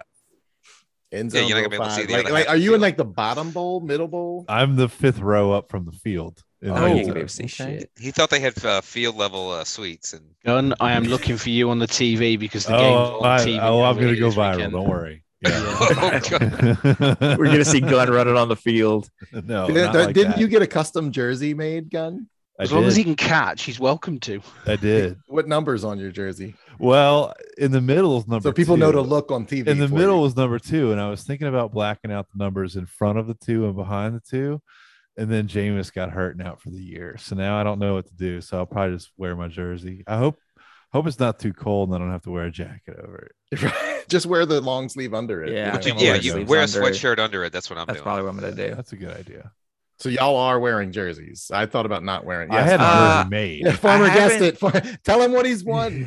End Yeah, zone you're not row gonna be able to see five. the Like, other like, half are of the you in field. like the bottom bowl, middle bowl? I'm the fifth row up from the field. in Oh, the you Oh, can end be able zone. to see okay. shit. He thought they had uh, field level uh, suites, and Gun, I am looking for you on the T V because the game's Oh, on I, T V. oh, I'm gonna early go this viral. weekend. Don't worry. Oh, God. We're gonna see Gunn running on the field. no, Did, not like didn't that. you get a custom jersey made, Gun? I As long as did. he can catch, he's welcome to. I did. What number's on your jersey? Well, in the middle is number So people two. know to look on T V. In the for middle you. was number two, and I was thinking about blacking out the numbers in front of the two and behind the two. And then Jameis got hurt and out for the year. So now I don't know what to do. So I'll probably just wear my jersey. I hope hope it's not too cold and I don't have to wear a jacket over it. Just wear the long sleeve under it. Yeah, you I know? think yeah, wear you sleeves wear a under it. sweatshirt under it. That's what I'm That's doing. probably what I'm gonna do. That's a good idea. So y'all are wearing jerseys. I thought about not wearing. I Yes, had a Uh, jersey made. yeah, farmer I guessed it. Far- Tell him what he's won.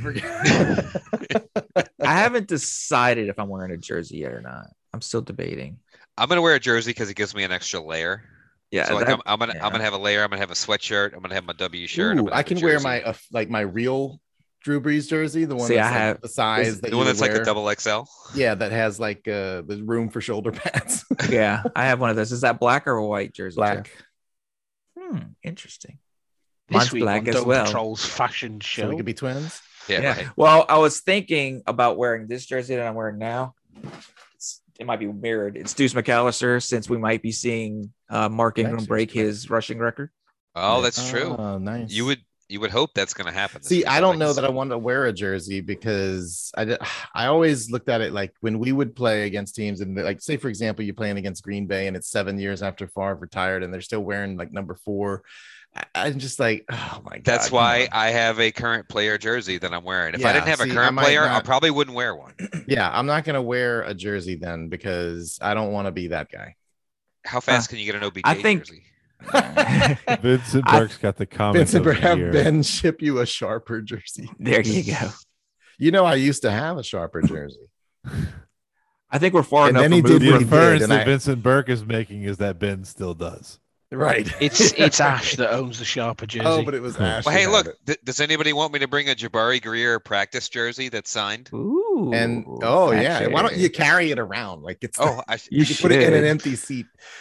I haven't decided if I'm wearing a jersey yet or not. I'm still debating. I'm gonna wear a jersey because it gives me an extra layer. Yeah, so like that- I'm, I'm gonna yeah. I'm gonna have a layer. I'm gonna have a sweatshirt. I'm gonna have my W shirt. I'm Ooh, gonna I have a can wear jersey. my uh, like my real Drew Brees jersey, the one See, that's I like have- the size is- that the one you that's would like a wear. double X L. Yeah, that has like uh the room for shoulder pads. yeah, I have one of those. Is that black or white jersey? Black. Jeff? Hmm, interesting. This Mine's week black on as Dome well. Patrol's fashion So show. we could be twins. Yeah. Yeah. Right. Well, I was thinking about wearing this jersey that I'm wearing now. It's, it might be mirrored. It's Deuce McAllister, since we might be seeing uh, Mark Ingram Next break year's his rushing record. Oh, that's true. Oh, nice. You would you would hope that's gonna happen. this See, week, I I'd don't like know to that I see. want to wear a jersey because I, d- I always looked at it like when we would play against teams and like say for example you're playing against Green Bay and it's seven years after Favre retired and they're still wearing like number four. I, I'm just like, oh my god. That's come why on. I have a current player jersey that I'm wearing. If Yeah, I didn't have see, a I current might player, I not- probably wouldn't wear one. Yeah, I'm not gonna wear a jersey then because I don't want to be that guy. How fast can you get an O B J I think- jersey? Vincent I- Burke's got the comment. Vincent, of the have year. Ben ship you a sharper jersey. There you go. You know, I used to have a sharper jersey. I think we're far And enough then he removed did The what from- he inference did, that and I- Vincent Burke is making is that Ben still does. Right. It's it's Ash that owns the sharper jersey. Oh, but it was Ash. Well, who hey, had look. it. Th- does anybody want me to bring a Jabari Greer practice jersey that's signed? Ooh. And oh yeah, actually. why don't you carry it around like it's Oh, I, You you can put it in an should. empty seat.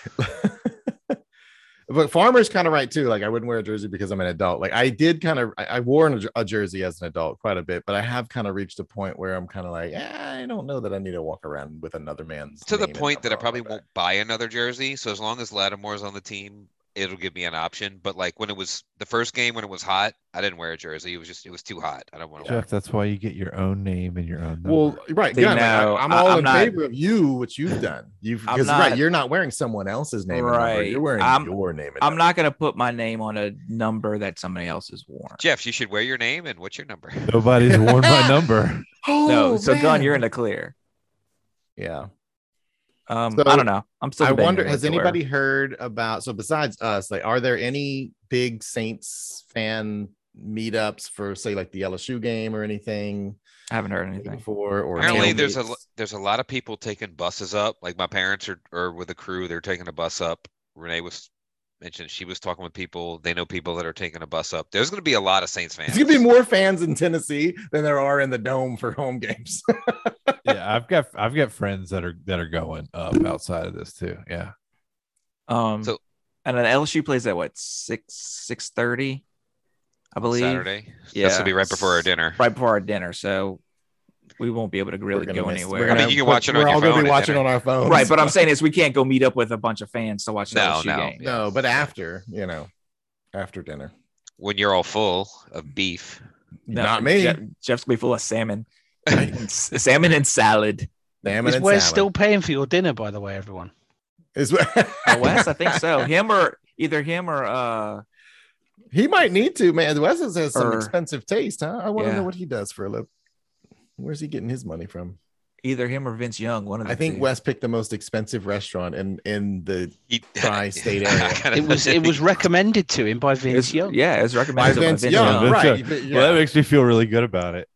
But Farmer's kind of right too. Like I wouldn't wear a jersey because I'm an adult. Like I did kind of, I, I wore a, a jersey as an adult quite a bit, but I have kind of reached a point where I'm kind of like, eh, I don't know that I need to walk around with another man's to the name and point that I number on probably my won't back. buy another jersey. So as long as Lattimore's on the team, it'll give me an option. But like when it was the first game when it was hot, I didn't wear a jersey. It was just it was too hot. I don't want to. Jeff, that's why you get your own name and your own number. Well, right. See, Gun, like, now, I, am I- all I'm in not- favor of you, what you've done. You've I'm because not- right, you're not wearing someone else's name. and number. Right. You're wearing I'm- your name. and I'm number. not gonna put my name on a number that somebody else has worn. Jeff, you should wear your name and what's your number? Nobody's worn my number. Oh, no, so man. Gun, you're in the clear. Yeah. Um, So, I don't know. I'm still. I debating wonder, what has to wear. anybody heard about? So besides us, like, are there any big Saints fan meetups for, say, like the L S U game or anything I haven't heard anything. before? Or Apparently, there's a tailgates? there's a lot of people taking buses up. Like my parents are, are with a crew. They're taking a bus up. Renee was mentioned she was talking with people. They know people that are taking a bus up. There's going to be a lot of Saints fans. There's gonna be more fans in Tennessee than there are in the Dome for home games. Yeah, I've got I've got friends that are that are going up outside of this too. Yeah. Um, So- and then L S U plays at what six six thirty, I believe. Saturday. Yeah, This will be right before our dinner. Right before our dinner, so we won't be able to really We're gonna go miss- anywhere. we're gonna- I mean, you can watch it on We're your all gonna phone be at watching dinner. on our phones. Right, but I'm saying is we can't go meet up with a bunch of fans to watch the No, L S U no. game. no, but after, you know, after dinner. When you're all full of beef. No, Not me. Jeff, Jeff's gonna be full of salmon, salmon and salad. Salmon Is and Wes salad. still paying for your dinner, by the way, everyone? Is Oh, Wes, I think so. Him or either him or uh, he might need to, man. Wes has has some Or- expensive taste, huh? I want to Yeah. know what he does for a living. Where's he getting his money from? either him or Vince Young. One of the I think two. Wes picked the most expensive restaurant in in the He, Tri-state area. It was it was recommended to him by It Vince was- Young. Yeah, it was by recommended by Vince Vince Young, Young. Vince right? Young. but yeah. Well, that makes me feel really good about it.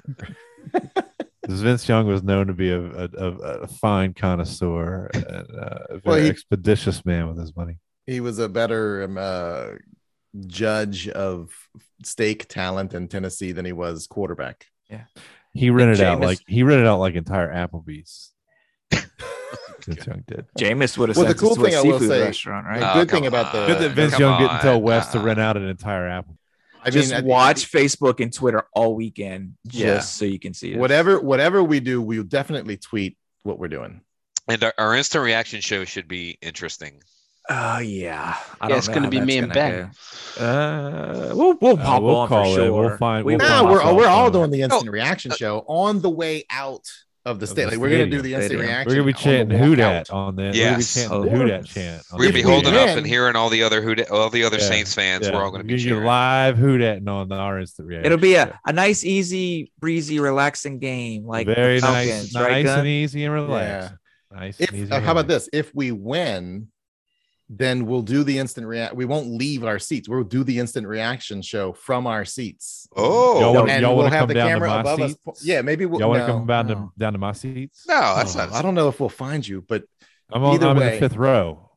Because Vince Young was known to be a, a, a, a fine connoisseur and uh, a very Well, he- expeditious man with his money. He was a better um, uh, judge of steak talent in Tennessee than he was quarterback. He rented out Jameis- like he rented out like entire Applebee's. Vince Young did. Jameis would have Well, the sent cool us to a thing I will seafood say- restaurant, right? The Oh, good thing come about the- on. Good that Vince Come Young didn't tell on. Wes to Uh, rent out an entire Apple. I just mean, I- watch Facebook and Twitter all weekend, just Yeah. so you can see it. whatever whatever we do, we'll definitely tweet what we're doing. And our, our instant reaction show should be interesting. Oh yeah, I Yeah, don't it's know gonna how be that's me and gonna go. Uh, we'll we'll Uh, hop we'll on call for it. sure. We'll find- We we'll will No, hop we're on. we're all on. doing the instant No. reaction show on the way out of the Of state. the Like we're gonna do stadium. the instant Stadium. reaction. We're gonna be on the chanting walk "Who out. dat" on that. Yes. We're gonna Oh, be chanting the "Who dat" yes. chant. on We're gonna the be If we holding win- up and hearing all the other who all the other Yeah. Saints fans. Yeah. We're all going to be You're cheering. live "Who dat" on our instant reaction. It'll be a, show. a nice, easy, breezy, relaxing game, like very the nice, Falcons, right, nice Gun? and easy and relaxed. Nice. If and easy uh, and how about relaxed. this? If we win, then we'll do the instant react. We won't leave our seats. We'll do the instant reaction show from our seats. Oh, Y'all wanna- and y'all we'll wanna have come the down to camera my above us. seats? Yeah, maybe we'll. Y'all want to no, come down no. to down to my seats? no, that's Oh, not. I don't know if we'll find you, but I'm on. Either I'm in way. the fifth row.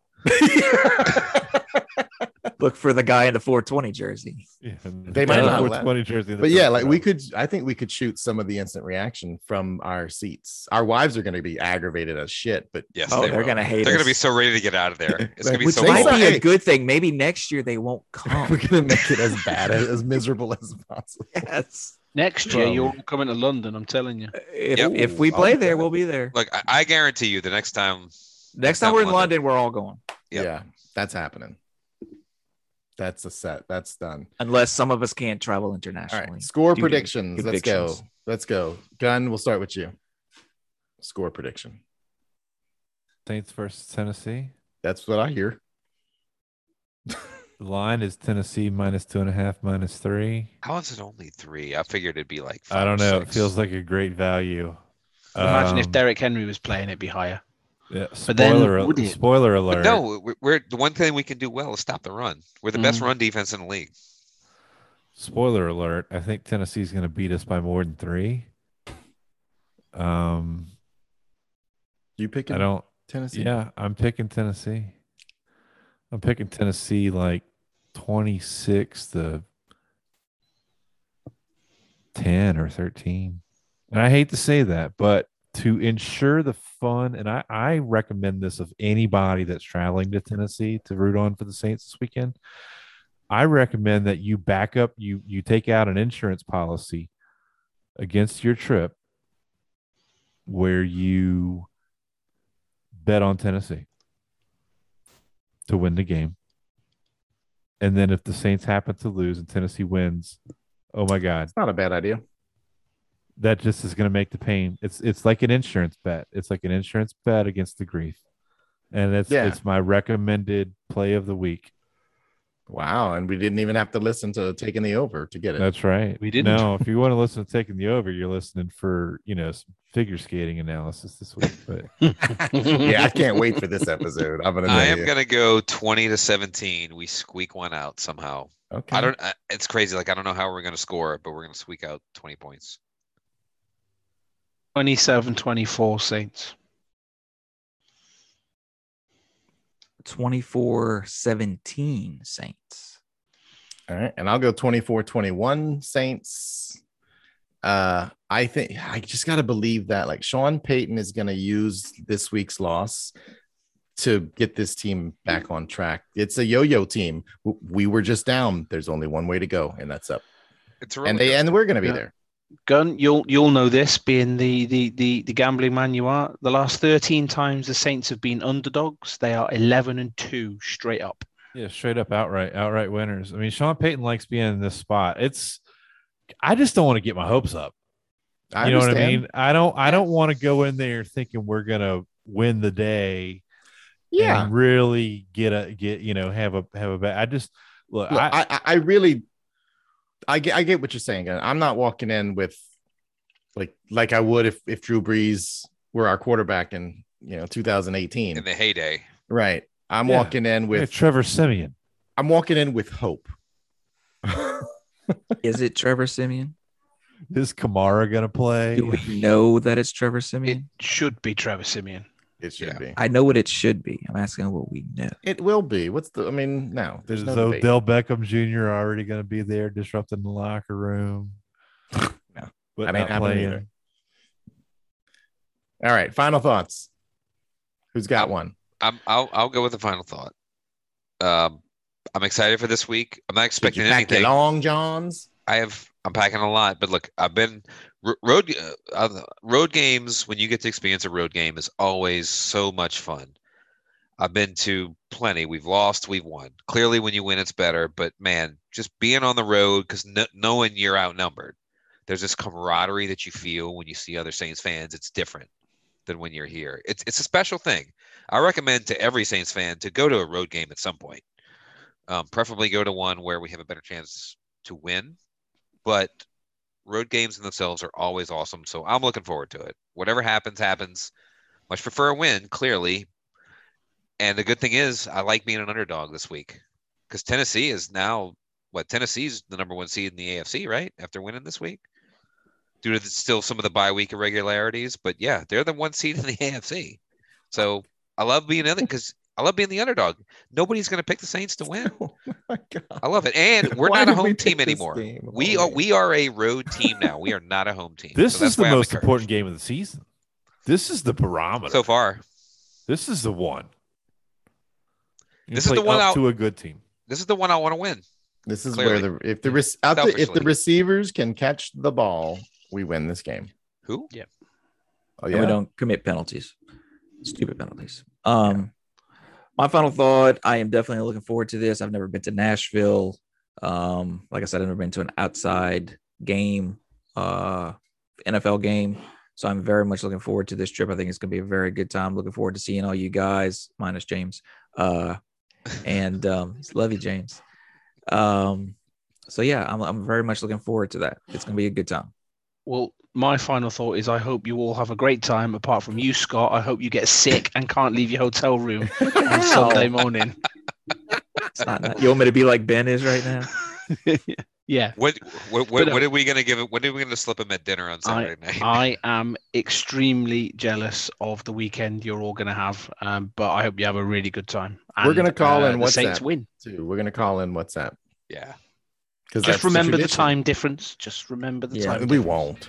Look for the guy in the four twenty jersey. Yeah, They might not four let- twenty jersey. in the But yeah, fifth like row. we could. I think we could shoot some of the instant reaction from our seats. Our wives are going to be aggravated as shit, but Yes, Oh, they they're will. gonna hate They're us. gonna be so ready to get out of there. It's gonna be Which so they Might cold. say- be Hey. a good thing. Maybe next year they won't come. we're going to make it as bad as, as miserable as possible. yes. Next year, Well- you're all coming to London. I'm telling you. If, Yep. if we Ooh, play I'll there, bet. we'll be there. Look, I, I guarantee you, the next time. Next time we're in London, we're all going. Yep. Yeah, that's happening. That's a set. That's done. Unless some of us can't travel All internationally. right. Score Due to predictions. Let's go. convictions. Let's go. Gun, we'll start with you. Score prediction. Saints versus Tennessee. That's what I hear. The line is Tennessee minus two and a half, minus three. How is it only three? I figured it'd be like. Five I don't or know. six. It feels like a great value. Imagine Um, if Derrick Henry was playing, it'd be higher. Yeah, But then spoiler, would it? spoiler But alert. no, we're, we're the one thing we can do well is stop the run. We're the best Mhm. run defense in the league. Spoiler alert. I think Tennessee's going to beat us by more than three. Um, You picking I don't. Tennessee? Yeah, I'm picking Tennessee. I'm picking Tennessee like twenty-six to ten or thirteen. And I hate to say that, but to ensure the fun, and I, I recommend this of anybody that's traveling to Tennessee to root on for the Saints this weekend. I recommend that you back up, you you take out an insurance policy against your trip where you bet on Tennessee to win the game. And then if the Saints happen to lose and Tennessee wins, oh my God, It's not a bad idea. that just is going to make the pain. It's it's like an insurance bet. It's like an insurance bet against the grief. And it's Yeah. it's my recommended play of the week. Wow. And we didn't even have to listen to taking the over to get it. That's right. We didn't. No, if you want to listen to taking the over, you're listening for, you know, some figure skating analysis this week. But yeah, I can't wait for this episode. I'm gonna. I tell am you. gonna go twenty to seventeen. We squeak one out somehow. Okay. I don't. I- It's crazy. Like I don't know how we're gonna score it, but we're gonna squeak out twenty points. twenty-seven twenty-four Saints. twenty-four seventeen Saints. All right, and I'll go twenty-four twenty-one Saints. Uh, I think I just got to believe that like Sean Payton is going to use this week's loss to get this team back on track. It's a yo-yo team. We were just down. There's only one way to go, and that's up. It's a really And they and we're going to be Yeah. there. Gun, you'll you'll know this, being the, the the the gambling man you are. The last thirteen times the Saints have been underdogs, they are eleven and two straight up. Yeah, straight up outright, outright winners. I mean, Sean Payton likes being in this spot. It's, I just don't want to get my hopes up. I you know understand. what I mean? I don't, I don't want to go in there thinking we're gonna win the day. Yeah. and really get a get you know have a have a bad. I just look. Look, I, I, I really, I get, I get what you're saying. I'm not walking in with like, like I would if, if Drew Brees were our quarterback in, you know, two thousand eighteen. in the heyday. Right. I'm Yeah. walking in yeah, with, Trevor Siemian. I'm walking in with hope. Is it Trevor Siemian? Is Kamara gonna play? Do we know that it's Trevor It Siemian? should be Trevor Siemian. It should Yeah. be. I know what it should be. I'm asking what we know. It will be. What's the, I mean, no, there's Is no debate. Odell Beckham Junior already going to be there disrupting the locker room? No. but That ain't not happening playing. either. All right. Final thoughts. Who's got Um, one? I'm, I'll I'll go with the final thought. Um, I'm excited for this week. I'm not Did expecting you pack your anything. long johns? I have I'm packing a lot, but look, I've been r- road uh, uh, road games. When you get to experience a road game, is always so much fun. I've been to plenty. We've lost, we've won. Clearly, when you win, it's better. But man, just being on the road because no, knowing you're outnumbered, there's this camaraderie that you feel when you see other Saints fans. It's different than when you're here. It's it's a special thing. I recommend to every Saints fan to go to a road game at some point. Um, preferably go to one where we have a better chance to win. But road games in themselves are always awesome. So I'm looking forward to it. Whatever happens, happens. Much prefer a win, clearly. And the good thing is, I like being an underdog this week because Tennessee is now what Tennessee's the number one seed in the A F C, right? After winning this week, due to the, still some of the bye week irregularities, but yeah, they're the one seed in the A F C. So I love being in it because I love being the underdog. Nobody's going to pick the Saints to win. Oh my God. I love it, and we're Why not a did we home pick team this anymore. game of We all are games? we are a road team now. We are not a home team. This So is that's the why I'm most encouraged. important game of the season. This is the barometer. so far. this is the one. You This is play the one up out- to a good team. This is the one I want to win. This is Clearly. where the if the, rec- out the if the Selfishly. receivers can catch the ball, we win this game. Who? Oh And yeah. we don't commit penalties, stupid penalties. Um, my final thought: I am definitely looking forward to this. I've never been to Nashville. Um, like I said, I've never been to an outside game, uh, N F L game. So I'm very much looking forward to this trip. I think it's going to be a very good time. Looking forward to seeing all you guys, minus James. Uh, and um, love you, James. Um, so yeah, I'm I'm very much looking forward to that. It's going to be a good time. Well, my final thought is I hope you all have a great time. Apart from you, Scott, I hope you get sick and can't leave your hotel room on Sunday morning. It's not, not- you want me to be like Ben is right now? Yeah, What what what, But, uh, what are we gonna give it? What are we gonna slip him at dinner on Saturday night? I am extremely jealous of the weekend you're all going to have, um, but I hope you have a really good time. We're And, gonna call uh, in the WhatsApp. Saints win. Too. We're gonna call in WhatsApp yeah. because Just remember the time difference. Just remember the Yeah, time. We difference. won't.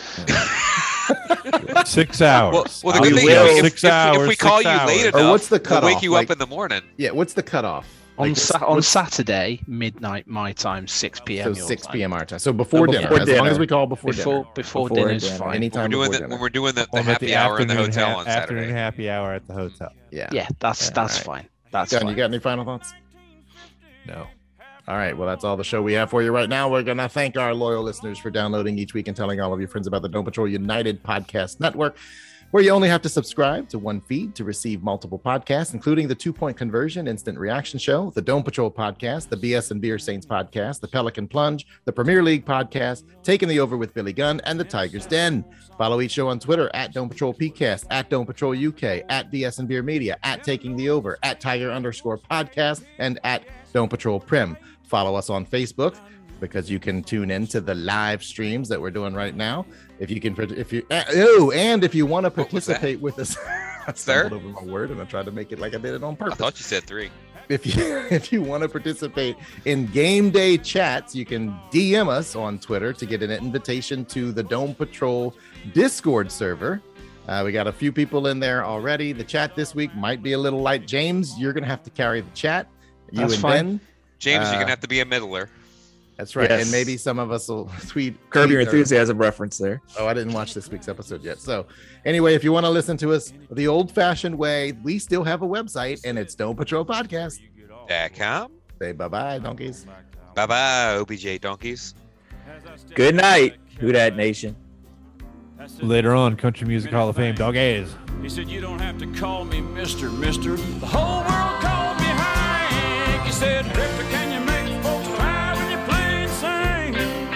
Six hours. Well, well, the I good thing will. is if, Six if, hours, if we call six you hours. late Or enough, what's the we'll wake cutoff? you Like- up in the morning. Yeah. What's the cutoff? On, Like, sa- what's- on what's- Saturday, midnight my time, six p.m. So your six time. p.m. our time. So before So dinner. before As long dinner. as we call before, Before dinner. before, Before dinner's dinner. fine. Anytime When we're doing before the dinner. when we're doing the, the I'm at happy hour in the afternoon hotel ha- on afternoon Saturday. happy hour at the hotel. Yeah. Yeah, that's Yeah, that's alright. fine. That's John, fine. you got any final thoughts? No. All right. Well, that's all the show we have for you right now. We're going to thank our loyal listeners for downloading each week and telling all of your friends about the Dome Patrol United Podcast Network, where you only have to subscribe to one feed to receive multiple podcasts, including the Two Point Conversion Instant Reaction Show, the Dome Patrol Podcast, the B S and Beer Saints Podcast, the Pelican Plunge, the Premier League Podcast, Taking the Over with Billy Gunn, and the Tiger's Den. Follow each show on Twitter at Dome Patrol PCast, at Dome Patrol U K, at B S and Beer Media, at Taking the Over, at Tiger underscore podcast, and at Dome Patrol Prim. Follow us on Facebook because you can tune into the live streams that we're doing right now. If you can, if you, oh, and if you want to What was that? participate with us, I stumbled over my word and I tried to make it like I did it on I purpose. thought you said three. If you if you want to participate in game day chats, you can D M us on Twitter to get an invitation to the Dome Patrol Discord server. Uh, we got a few people in there already. The chat this week might be a little light. James, you're gonna have to carry the chat. You That's and fine. Ben. James, Uh, you're gonna have to be a middler. That's right. Yes. And maybe some of us will tweet. Curb your tweet or- enthusiasm reference there. Oh, I didn't watch this week's episode yet. So, anyway, if you want to listen to us the old-fashioned way, we still have a website, and it's Dome Patrol Podcast. Dot com. Say bye-bye, donkeys. Bye bye, O B J donkeys. Good night, Who Dat Nation. Later on, Country Music Hall of Fame, doggies. He said, you don't have to call me Mister Mister. The whole world called me Hank. He said, Drifter, can you make folks cry when you play and sing?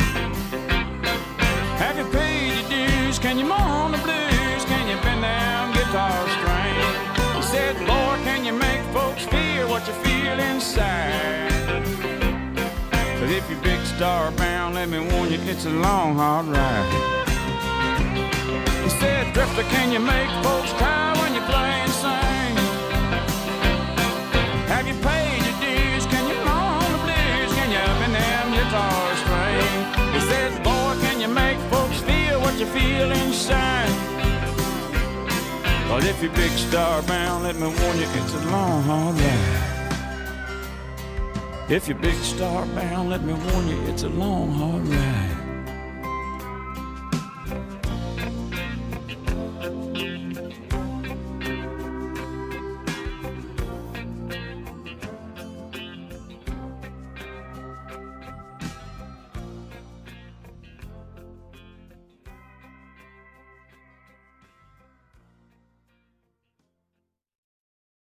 Have you paid your dues? Can you mourn the blues? Can you bend down guitar string? He said, Lord, can you make folks feel what you feel inside? But if you're big star bound, let me warn you, it's a long, hard ride. He said, Drifter, can you make folks cry when you play and sing? Have you paid your dues? Can you mourn the blues? Can you bend them guitar string? He says, boy, can you make folks feel what you feel inside? But if you're big star bound, let me warn you, it's a long, hard ride. If you're big star bound, let me warn you, it's a long, hard ride.